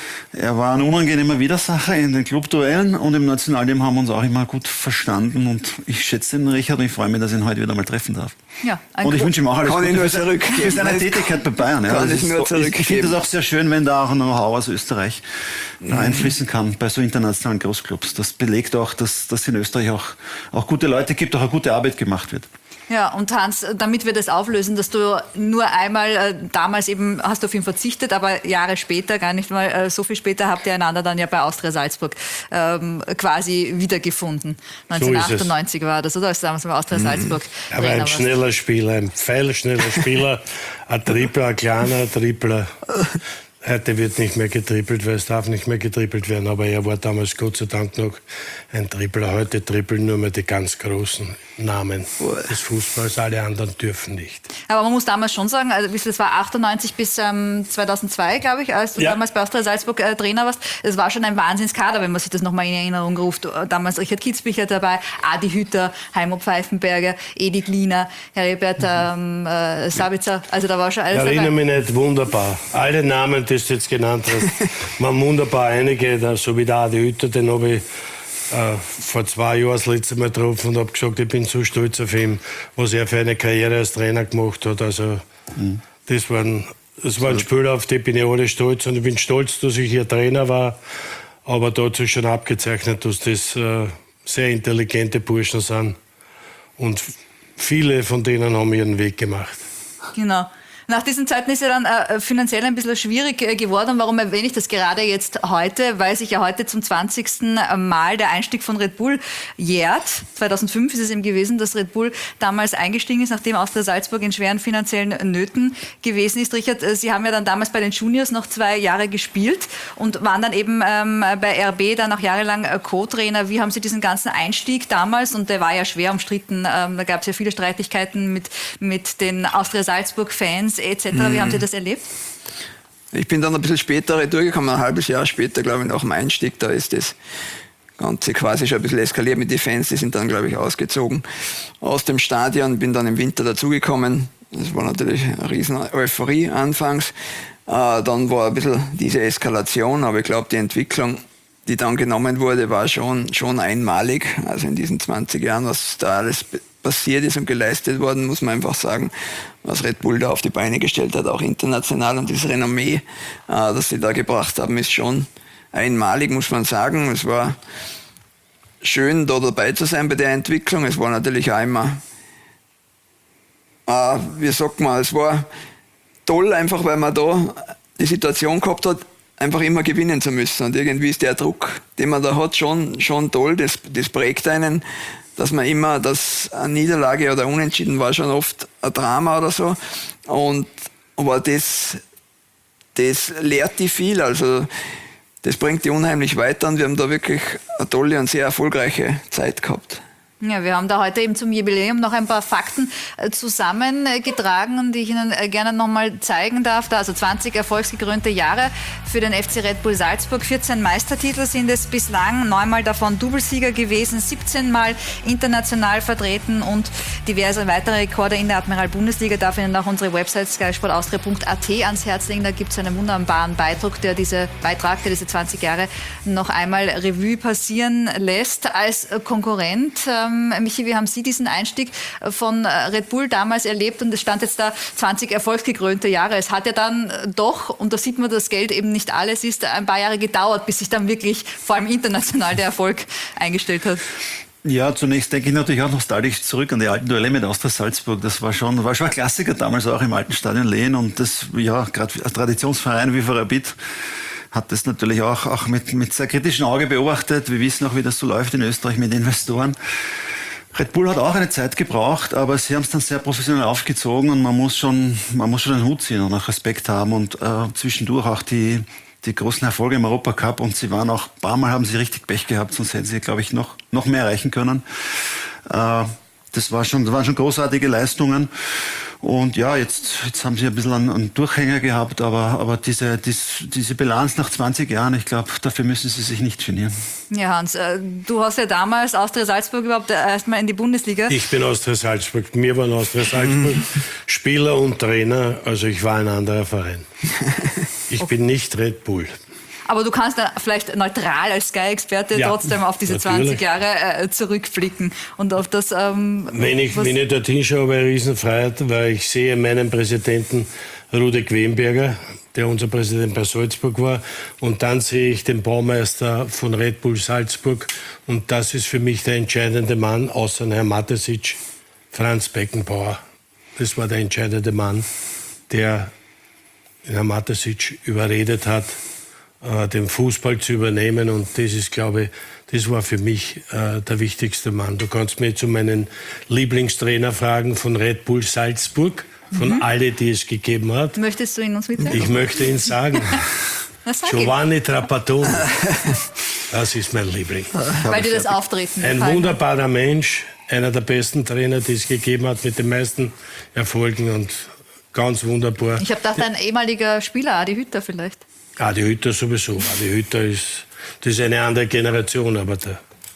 Er war ein unangenehmer Widersacher in den Clubduellen und im Nationalteam haben wir uns auch immer gut verstanden und ich schätze den Richard und ich freue mich, dass ich ihn heute wieder mal treffen darf. Ja, und ich wünsche ihm auch alles Gute Gute für, für seine Tätigkeit bei Bayern. Ja. Kann ich nur ich, ich finde es auch sehr schön, wenn da auch ein Know-how aus Österreich mhm. einfließen kann bei so internationalen Großclubs. Das belegt auch, dass es in Österreich auch, auch gute Leute gibt, auch eine gute Arbeit gemacht wird. Ja, und Hans, damit wir das auflösen, dass du nur einmal, äh, damals eben hast du auf ihn verzichtet, aber Jahre später, gar nicht mal äh, so viel später, habt ihr einander dann ja bei Austria Salzburg ähm, quasi wiedergefunden. neunzehnhundertachtundneunzig so war das, oder? Als du damals bei Austria Salzburg. Mhm. Aber ein schneller Spieler, ein pfeilschneller Spieler, ein Tripler, ein kleiner Tripler. Heute wird nicht mehr getrippelt, weil es darf nicht mehr getrippelt werden. Aber er war damals Gott sei Dank noch ein Trippler. Heute trippeln nur mehr die ganz großen Namen des Fußballs. Alle anderen dürfen nicht. Aber man muss damals schon sagen, also das war achtundneunzig bis ähm, zweitausendzwei, glaube ich, als du ja. damals bei Austria Salzburg äh, Trainer warst. Das war schon ein Wahnsinnskader, wenn man sich das nochmal in Erinnerung ruft. Damals Richard Kitzbichler dabei, Adi Hütter, Heimo Pfeifenberger, Edi Gliner, Heribert ähm, äh, Sabitzer. Also da war schon alles dabei. Ich erinnere mich nicht, wunderbar. Alle Namen, die du jetzt genannt hast, waren wunderbar. Einige, so wie der Adi Hütter, den habe ich äh, vor zwei Jahren das letzte Mal getroffen und habe gesagt, ich bin so stolz auf ihn, was er für eine Karriere als Trainer gemacht hat. Also mhm. das waren, das waren Spieler, auf die bin ich alle stolz und ich bin stolz, dass ich hier Trainer war. Aber da hat sich schon abgezeichnet, dass das äh, sehr intelligente Burschen sind und viele von denen haben ihren Weg gemacht. Genau. Nach diesen Zeiten ist ja dann äh, finanziell ein bisschen schwierig äh, geworden. Warum erwähne ich das gerade jetzt heute? Weil sich ja heute zum zwanzigsten Mal der Einstieg von Red Bull jährt. zweitausendfünf ist es eben gewesen, dass Red Bull damals eingestiegen ist, nachdem Austria Salzburg in schweren finanziellen Nöten gewesen ist. Richard, äh, Sie haben ja dann damals bei den Juniors noch zwei Jahre gespielt und waren dann eben ähm, bei R B dann auch jahrelang äh, Co-Trainer. Wie haben Sie diesen ganzen Einstieg damals, und der war ja schwer umstritten, ähm, da gab es ja viele Streitigkeiten mit, mit den Austria Salzburg-Fans et cetera. Wie haben Sie das erlebt? Ich bin dann ein bisschen später retourgekommen, ein halbes Jahr später, glaube ich, nach dem Einstieg. Da ist das Ganze quasi schon ein bisschen eskaliert mit den Fans. Die sind dann, glaube ich, ausgezogen aus dem Stadion. Bin dann im Winter dazugekommen. Das war natürlich eine riesen Euphorie anfangs. Äh, dann war ein bisschen diese Eskalation, aber ich glaube, die Entwicklung, die dann genommen wurde, war schon, schon einmalig. Also in diesen zwanzig Jahren, was da alles passiert ist und geleistet worden, muss man einfach sagen, was Red Bull da auf die Beine gestellt hat, auch international, und das Renommee, äh, das sie da gebracht haben, ist schon einmalig, muss man sagen. Es war schön, da dabei zu sein bei der Entwicklung. Es war natürlich auch immer, äh, wie sagt man, es war toll, einfach weil man da die Situation gehabt hat, einfach immer gewinnen zu müssen. Und irgendwie ist der Druck, den man da hat, schon, schon toll. Das, das prägt einen. dass man immer, dass eine Niederlage oder Unentschieden war schon oft ein Drama oder so. Und, aber das, das lehrt die viel, also das bringt die unheimlich weiter und wir haben da wirklich eine tolle und sehr erfolgreiche Zeit gehabt. Ja, wir haben da heute eben zum Jubiläum noch ein paar Fakten äh, zusammengetragen, die ich Ihnen äh, gerne nochmal zeigen darf. Da also zwanzig erfolgsgekrönte Jahre für den F C Red Bull Salzburg. vierzehn Meistertitel sind es bislang, neunmal davon Doublesieger gewesen, siebzehn Mal international vertreten und diverse weitere Rekorde in der Admiral-Bundesliga. Darf Ihnen auch unsere Website sky sport austria punkt a t ans Herz legen. Da gibt es einen wunderbaren Beitrag, der diese, Beitrag, der diese zwanzig Jahre noch einmal Revue passieren lässt. Als Konkurrent, ähm, Michi, wie haben Sie diesen Einstieg von Red Bull damals erlebt? Und es stand jetzt da zwanzig erfolgsgekrönte Jahre. Es hat ja dann doch, und da sieht man, dass Geld eben nicht alles ist, ein paar Jahre gedauert, bis sich dann wirklich vor allem international der Erfolg eingestellt hat. Ja, zunächst denke ich natürlich auch nostalgisch zurück an die alten Duelle mit Austria Salzburg. Das war schon, war schon ein Klassiker damals auch im alten Stadion Lehen. Und das, ja, gerade als Traditionsverein wie für Rapid hat das natürlich auch, auch mit, mit sehr kritischem Auge beobachtet. Wir wissen auch, wie das so läuft in Österreich mit Investoren. Red Bull hat auch eine Zeit gebraucht, aber sie haben es dann sehr professionell aufgezogen und man muss schon, man muss schon einen Hut ziehen und auch Respekt haben und äh, zwischendurch auch die, die großen Erfolge im Europacup und sie waren auch, ein paar Mal haben sie richtig Pech gehabt, sonst hätten sie, glaube ich, noch, noch mehr erreichen können. Äh, das war schon, das waren schon großartige Leistungen. Und ja, jetzt, jetzt haben sie ein bisschen einen, einen Durchhänger gehabt, aber, aber diese, diese, diese Bilanz nach zwanzig Jahren, ich glaube, dafür müssen sie sich nicht genieren. Ja, Hans, du hast ja damals Austria Salzburg überhaupt erstmal in die Bundesliga. Ich bin Austria Salzburg, mir waren Austria Salzburg Spieler und Trainer, also ich war ein anderer Verein. Ich bin nicht Red Bull. Aber du kannst dann vielleicht neutral als Sky-Experte ja, trotzdem auf diese natürlich. zwanzig Jahre äh, zurückblicken und auf das. Ähm, wenn ich, wenn ich dorthin schaue, habe ich eine Riesenfreiheit, weil ich sehe meinen Präsidenten Rudek Wemberger, der unser Präsident bei Salzburg war, und dann sehe ich den Baumeister von Red Bull Salzburg und das ist für mich der entscheidende Mann, außer Herrn Matesic, Franz Beckenbauer. Das war der entscheidende Mann, der Herrn Matesic überredet hat, den Fußball zu übernehmen und das ist, glaube ich, das war für mich äh, der wichtigste Mann. Du kannst mich zu meinen Lieblingstrainer fragen von Red Bull Salzburg, von mhm. alle, die es gegeben hat. Möchtest du ihn uns mitteilen? Ich möchte ihn sagen. sag Giovanni Trapattoni. Das ist mein Liebling. Weil dir das Auftreten Ein wunderbarer Mensch, einer der besten Trainer, die es gegeben hat, mit den meisten Erfolgen und ganz wunderbar. Ich habe gedacht, ein ehemaliger Spieler, Adi Hütter vielleicht. Adi Hütter sowieso. Adi Hütter ist, das ist eine andere Generation, aber der,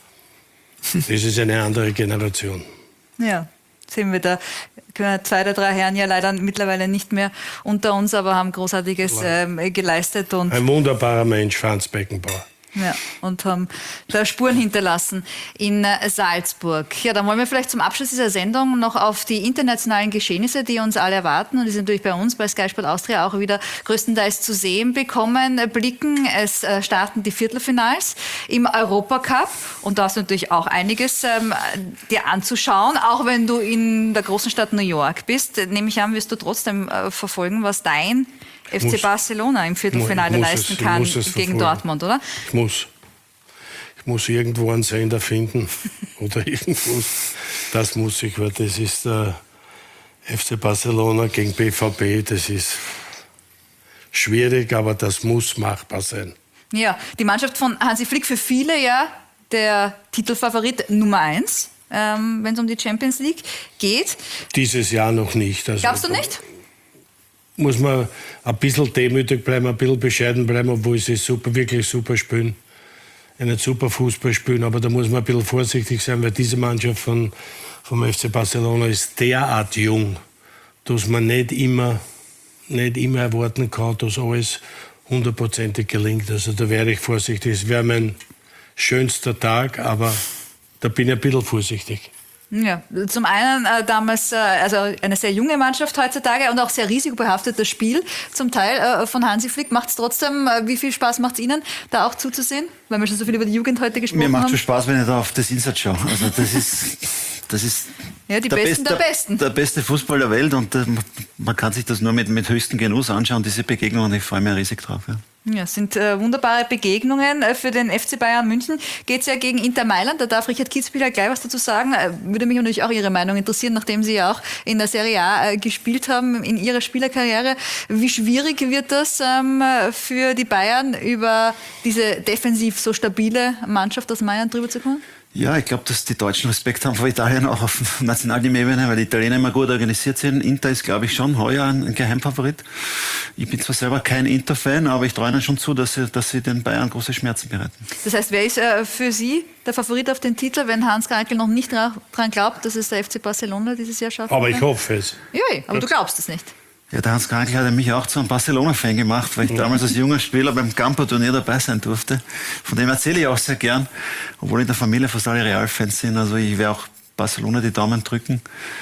das ist eine andere Generation. Ja, sehen wir da. Zwei der drei Herren ja leider mittlerweile nicht mehr unter uns, aber haben Großartiges ähm, geleistet. Und ein wunderbarer Mensch, Franz Beckenbauer. Ja, und haben da Spuren hinterlassen in äh, Salzburg. Ja, dann wollen wir vielleicht zum Abschluss dieser Sendung noch auf die internationalen Geschehnisse, die uns alle erwarten und die sind natürlich bei uns bei Sky Sport Austria auch wieder größtenteils zu sehen bekommen, äh, blicken. Es äh, starten die Viertelfinals im Europacup und da hast du natürlich auch einiges ähm, dir anzuschauen, auch wenn du in der großen Stadt New York bist. Nehme ich an, wirst du trotzdem äh, verfolgen, was dein F C muss, Barcelona im Viertelfinale leisten es, kann gegen verfolgen. Dortmund, oder? Ich muss. Ich muss irgendwo einen Sender finden oder irgendwo. Das muss ich, weil das ist der F C Barcelona gegen B V B. Das ist schwierig, aber das muss machbar sein. Ja, die Mannschaft von Hansi Flick für viele ja der Titelfavorit Nummer eins, ähm, wenn es um die Champions League geht. Dieses Jahr noch nicht. Also glaubst du nicht? Muss man ein bisschen demütig bleiben, ein bisschen bescheiden bleiben, obwohl sie super, wirklich super spielen. Einen super Fußball spielen, aber da muss man ein bisschen vorsichtig sein, weil diese Mannschaft von, vom F C Barcelona ist derart jung, dass man nicht immer, nicht immer erwarten kann, dass alles hundertprozentig gelingt. Also da wäre ich vorsichtig. Es wäre mein schönster Tag, aber da bin ich ein bisschen vorsichtig. Ja, zum einen äh, damals äh, also eine sehr junge Mannschaft heutzutage und auch sehr risikobehaftetes Spiel zum Teil äh, von Hansi Flick. Macht es trotzdem, äh, wie viel Spaß macht es Ihnen, da auch zuzusehen? Weil wir schon so viel über die Jugend heute gesprochen haben. Mir macht haben. schon Spaß, wenn ich da auf das Insert schaue. Also das ist, das ist ja, die der, Besten beste, der Besten. der beste Fußball der Welt und äh, man kann sich das nur mit, mit höchstem Genuss anschauen, diese Begegnungen, ich freue mich riesig drauf. Ja. Ja, es sind äh, wunderbare Begegnungen. Äh, für den F C Bayern München geht es ja gegen Inter Mailand. Da darf Richard Kitzbühler gleich was dazu sagen. Äh, würde mich natürlich auch Ihre Meinung interessieren, nachdem Sie ja auch in der Serie A äh, gespielt haben in Ihrer Spielerkarriere. Wie schwierig wird das ähm, für die Bayern, über diese defensiv so stabile Mannschaft aus Mailand drüber zu kommen? Ja, ich glaube, dass die Deutschen Respekt haben vor Italien auch auf Nationalteam-Ebene, weil die Italiener immer gut organisiert sind. Inter ist, glaube ich, schon heuer ein Geheimfavorit. Ich bin zwar selber kein Inter-Fan, aber ich traue ihnen schon zu, dass sie, dass sie den Bayern große Schmerzen bereiten. Das heißt, wer ist äh, für Sie der Favorit auf den Titel, wenn Hans Krankl noch nicht daran glaubt, dass es der F C Barcelona dieses Jahr schafft? Aber ich hoffe es. Ja, aber du glaubst es nicht. Ja, der Hans Krankl hat mich auch zu einem Barcelona-Fan gemacht, weil ich ja. damals als junger Spieler beim Campo-Turnier dabei sein durfte. Von dem erzähle ich auch sehr gern, obwohl in der Familie fast alle Real-Fans sind. Also ich werde auch Barcelona die Daumen drücken.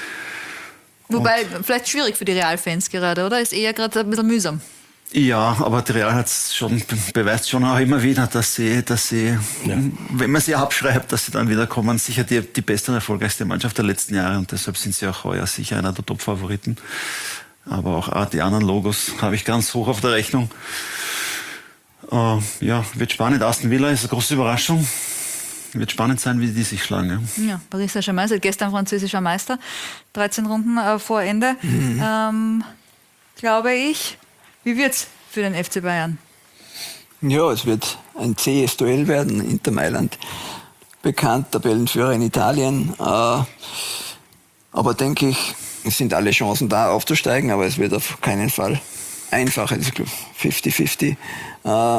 Wobei, Und vielleicht schwierig für die Real-Fans gerade, oder? Ist eher gerade ein bisschen mühsam. Ja, aber die Real hat's schon, beweist schon auch immer wieder, dass sie, dass sie ja. wenn man sie abschreibt, dass sie dann wiederkommen. Sicher die, die beste und erfolgreichste Mannschaft der letzten Jahre und deshalb sind sie auch heuer sicher einer der Top-Favoriten. Aber auch die anderen Logos habe ich ganz hoch auf der Rechnung. Äh, ja, wird spannend. Aston Villa ist eine große Überraschung. Wird spannend sein, wie die sich schlagen. Ja, ja Paris Saint-Germain ist gestern französischer Meister. dreizehn Runden äh, vor Ende. Mhm. Ähm, glaube ich. Wie wird's für den F C Bayern? Ja, es wird ein zähes Duell werden. Inter Mailand, bekannt, Tabellenführer in Italien. Äh, aber denke ich, es sind alle Chancen da, aufzusteigen, aber es wird auf keinen Fall einfach. Es ist fünfzig fünfzig. Äh,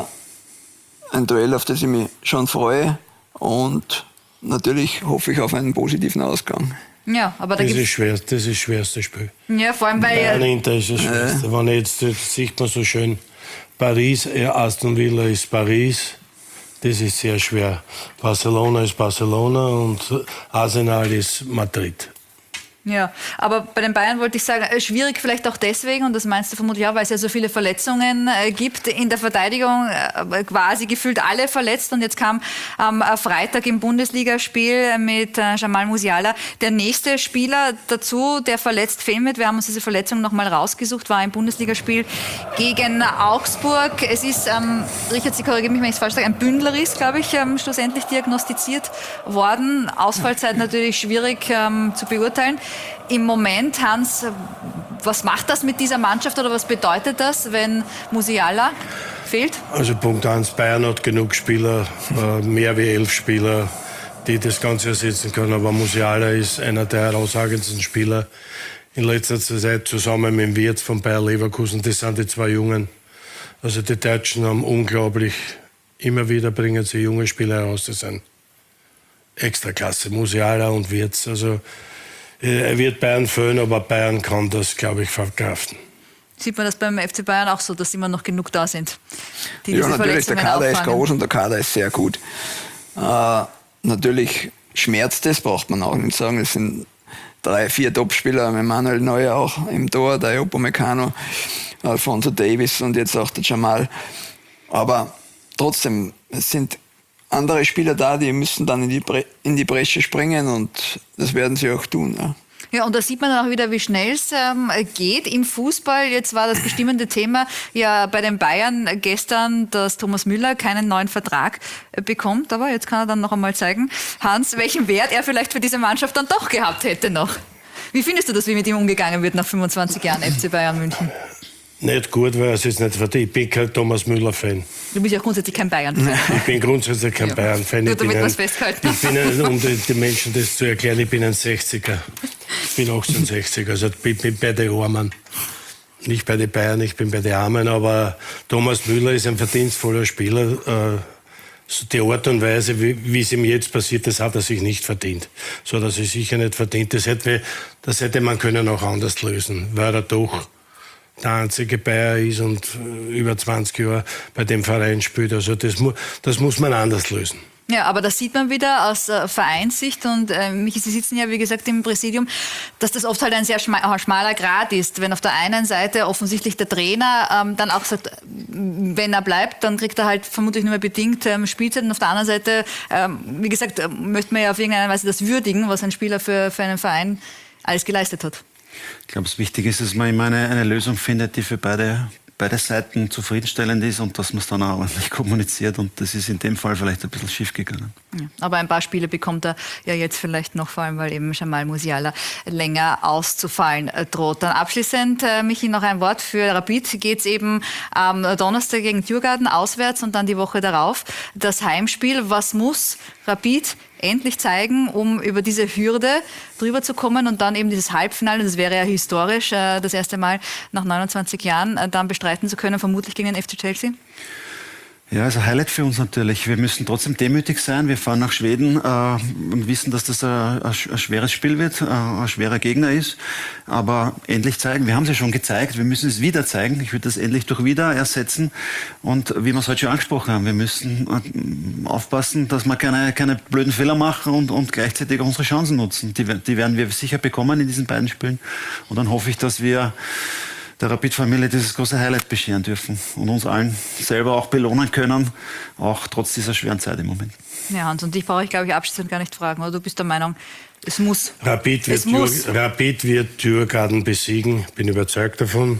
ein Duell, auf das ich mich schon freue. Und natürlich hoffe ich auf einen positiven Ausgang. Ja, aber da das, ist schwer, das ist das schwerste Spiel. Ja, vor allem weil... Nein, Inter ist das schwerste. Äh. Wenn jetzt, das sieht man so schön, Paris, ja, Aston Villa ist Paris. Das ist sehr schwer. Barcelona ist Barcelona und Arsenal ist Madrid. Ja, aber bei den Bayern wollte ich sagen, schwierig vielleicht auch deswegen, und das meinst du vermutlich auch, weil es ja so viele Verletzungen äh, gibt. In der Verteidigung äh, quasi gefühlt alle verletzt. Und jetzt kam am ähm, Freitag im Bundesligaspiel mit äh, Jamal Musiala der nächste Spieler dazu, der verletzt fehlen wird. Wir haben uns diese Verletzung nochmal rausgesucht, war im Bundesligaspiel gegen Augsburg. Es ist, ähm, Richard, Sie korrigieren mich, wenn ich es falsch sage, ein Bündlerriss, glaube ich, ähm, schlussendlich diagnostiziert worden. Ausfallzeit natürlich schwierig ähm, zu beurteilen. Im Moment, Hans, was macht das mit dieser Mannschaft oder was bedeutet das, wenn Musiala fehlt? Also Punkt eins, Bayern hat genug Spieler, äh, mehr wie elf Spieler, die das Ganze ersetzen können. Aber Musiala ist einer der herausragendsten Spieler in letzter Zeit, zusammen mit dem Wirtz von Bayer Leverkusen. Das sind die zwei Jungen. Also die Deutschen haben unglaublich, immer wieder bringen sie junge Spieler heraus. Das sind Extraklasse, Musiala und Wirtz. Also er wird Bayern fehlen, aber Bayern kann das, glaube ich, verkraften. Sieht man das beim F C Bayern auch so, dass immer noch genug da sind, die ja, diese natürlich, der Kader auffangen. ist groß und der Kader ist sehr gut. Äh, natürlich schmerzt es, braucht man auch nicht sagen. Es sind drei, vier Topspieler, mit Manuel Neuer auch im Tor, der Upamecano, Alphonso Davies und jetzt auch der Jamal. Aber trotzdem, es sind andere Spieler da, die müssen dann in die, Bre- in die Bresche springen und das werden sie auch tun. Ja. Ja, und da sieht man dann auch wieder, wie schnell es ähm, geht im Fußball. Jetzt war das bestimmende Thema ja bei den Bayern gestern, dass Thomas Müller keinen neuen Vertrag äh, bekommt. Aber jetzt kann er dann noch einmal zeigen, Hans, welchen Wert er vielleicht für diese Mannschaft dann doch gehabt hätte noch. Wie findest du das, wie mit ihm umgegangen wird nach fünfundzwanzig Jahren F C Bayern München? Nicht gut, weil er es jetzt nicht verdient. Ich bin kein Thomas Müller-Fan. Du bist ja grundsätzlich kein Bayern-Fan. Ich bin grundsätzlich kein ja. Bayern-Fan. Nur ich bin damit ein, was festhalten. Ich bin ein, um die, die Menschen das zu erklären, ich bin ein sechziger. Ich bin achtzehnhundertsechzig, also ich bin bei den Armen. Nicht bei den Bayern, ich bin bei den Armen, aber Thomas Müller ist ein verdienstvoller Spieler. Die Art und Weise, wie, wie es ihm jetzt passiert, das hat er sich nicht verdient. So, das ist sicher nicht verdient. Das hätte, das hätte man können auch anders lösen, weil er doch der einzige Bayer ist und über zwanzig Jahre bei dem Verein spielt. Also das, mu- das muss man anders lösen. Ja, aber das sieht man wieder aus äh, Vereinssicht und äh, Michi, Sie sitzen ja, wie gesagt, im Präsidium, dass das oft halt ein sehr schma- schmaler Grat ist. Wenn auf der einen Seite offensichtlich der Trainer ähm, dann auch sagt, wenn er bleibt, dann kriegt er halt vermutlich nur mehr bedingt ähm, Spielzeit. Und auf der anderen Seite, ähm, wie gesagt, äh, möchte man ja auf irgendeine Weise das würdigen, was ein Spieler für, für einen Verein alles geleistet hat. Ich glaube, das Wichtige ist, dass man immer eine, eine Lösung findet, die für beide beide Seiten zufriedenstellend ist und dass man es dann auch ordentlich kommuniziert. Und das ist in dem Fall vielleicht ein bisschen schief gegangen. Ja, aber ein paar Spiele bekommt er ja jetzt vielleicht noch, vor allem weil eben Jamal Musiala länger auszufallen droht. Dann abschließend, äh, Michi, noch ein Wort für Rapid. Geht es eben am Donnerstag gegen Djurgården auswärts und dann die Woche darauf das Heimspiel. Was muss Rapid endlich zeigen, um über diese Hürde drüber zu kommen und dann eben dieses Halbfinale, das wäre ja historisch, äh, das erste Mal nach neunundzwanzig Jahren, äh, dann bestreiten zu können, vermutlich gegen den F C Chelsea? Ja, also Highlight für uns natürlich. Wir müssen trotzdem demütig sein. Wir fahren nach Schweden äh, und wissen, dass das ein, ein schweres Spiel wird, äh, ein schwerer Gegner ist. Aber endlich zeigen. Wir haben es ja schon gezeigt. Wir müssen es wieder zeigen. Ich würde das endlich durch wieder ersetzen. Und wie wir es heute schon angesprochen haben, wir müssen äh, aufpassen, dass wir keine, keine blöden Fehler machen und, und gleichzeitig unsere Chancen nutzen. Die, die werden wir sicher bekommen in diesen beiden Spielen. Und dann hoffe ich, dass wir der Rapid-Familie dieses große Highlight bescheren dürfen und uns allen selber auch belohnen können, auch trotz dieser schweren Zeit im Moment. Ja, Hans, und dich brauche ich, glaube ich, abschließend gar nicht fragen, oder? Du bist der Meinung, es muss. Rapid wird, es muss. Rapid wird Djurgården besiegen, bin überzeugt davon.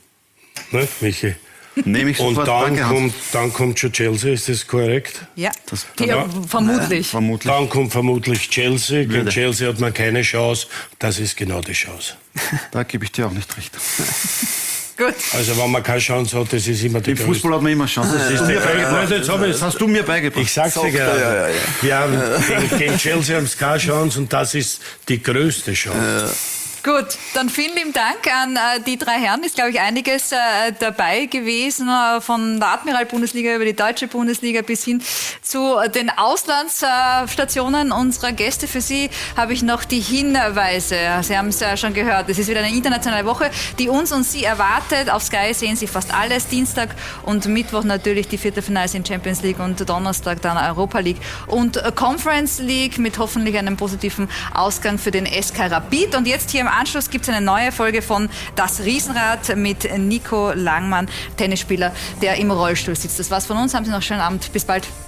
Ne, Michi? Nehme ich und sofort. dann Danke, kommt, dann kommt schon Chelsea, ist das korrekt? Ja, das, ja, ja vermutlich. Äh, vermutlich. Dann kommt vermutlich Chelsea. Gegen Würde. Chelsea hat man keine Chance. Das ist genau die Chance. Da gebe ich dir auch nicht recht. Gut. Also wenn man keine Chance hat, das ist immer die Im größte. Fußball hat man immer Chance. Das, ist mir beigebracht. Das, das hast du mir beigebracht. Ich sag's dir gerade. Ja, ja, ja. Wir haben gegen, gegen Chelsea haben sie keine Chance und das ist die größte Chance. Ja. Gut, dann vielen lieben Dank an äh, die drei Herren. Ist, glaube ich, einiges äh, dabei gewesen, äh, von der Admiral-Bundesliga über die Deutsche Bundesliga bis hin zu äh, den Auslandsstationen äh, unserer Gäste. Für Sie habe ich noch die Hinweise. Sie haben es ja schon gehört. Es ist wieder eine internationale Woche, die uns und Sie erwartet. Auf Sky sehen Sie fast alles. Dienstag und Mittwoch natürlich die Viertelfinals in Champions League und Donnerstag dann Europa League und äh, Conference League mit hoffentlich einem positiven Ausgang für den S K Rapid. Und jetzt hier im Anschluss gibt es eine neue Folge von Das Riesenrad mit Nico Langmann, Tennisspieler, der im Rollstuhl sitzt. Das war's von uns. Haben Sie noch einen schönen Abend. Bis bald.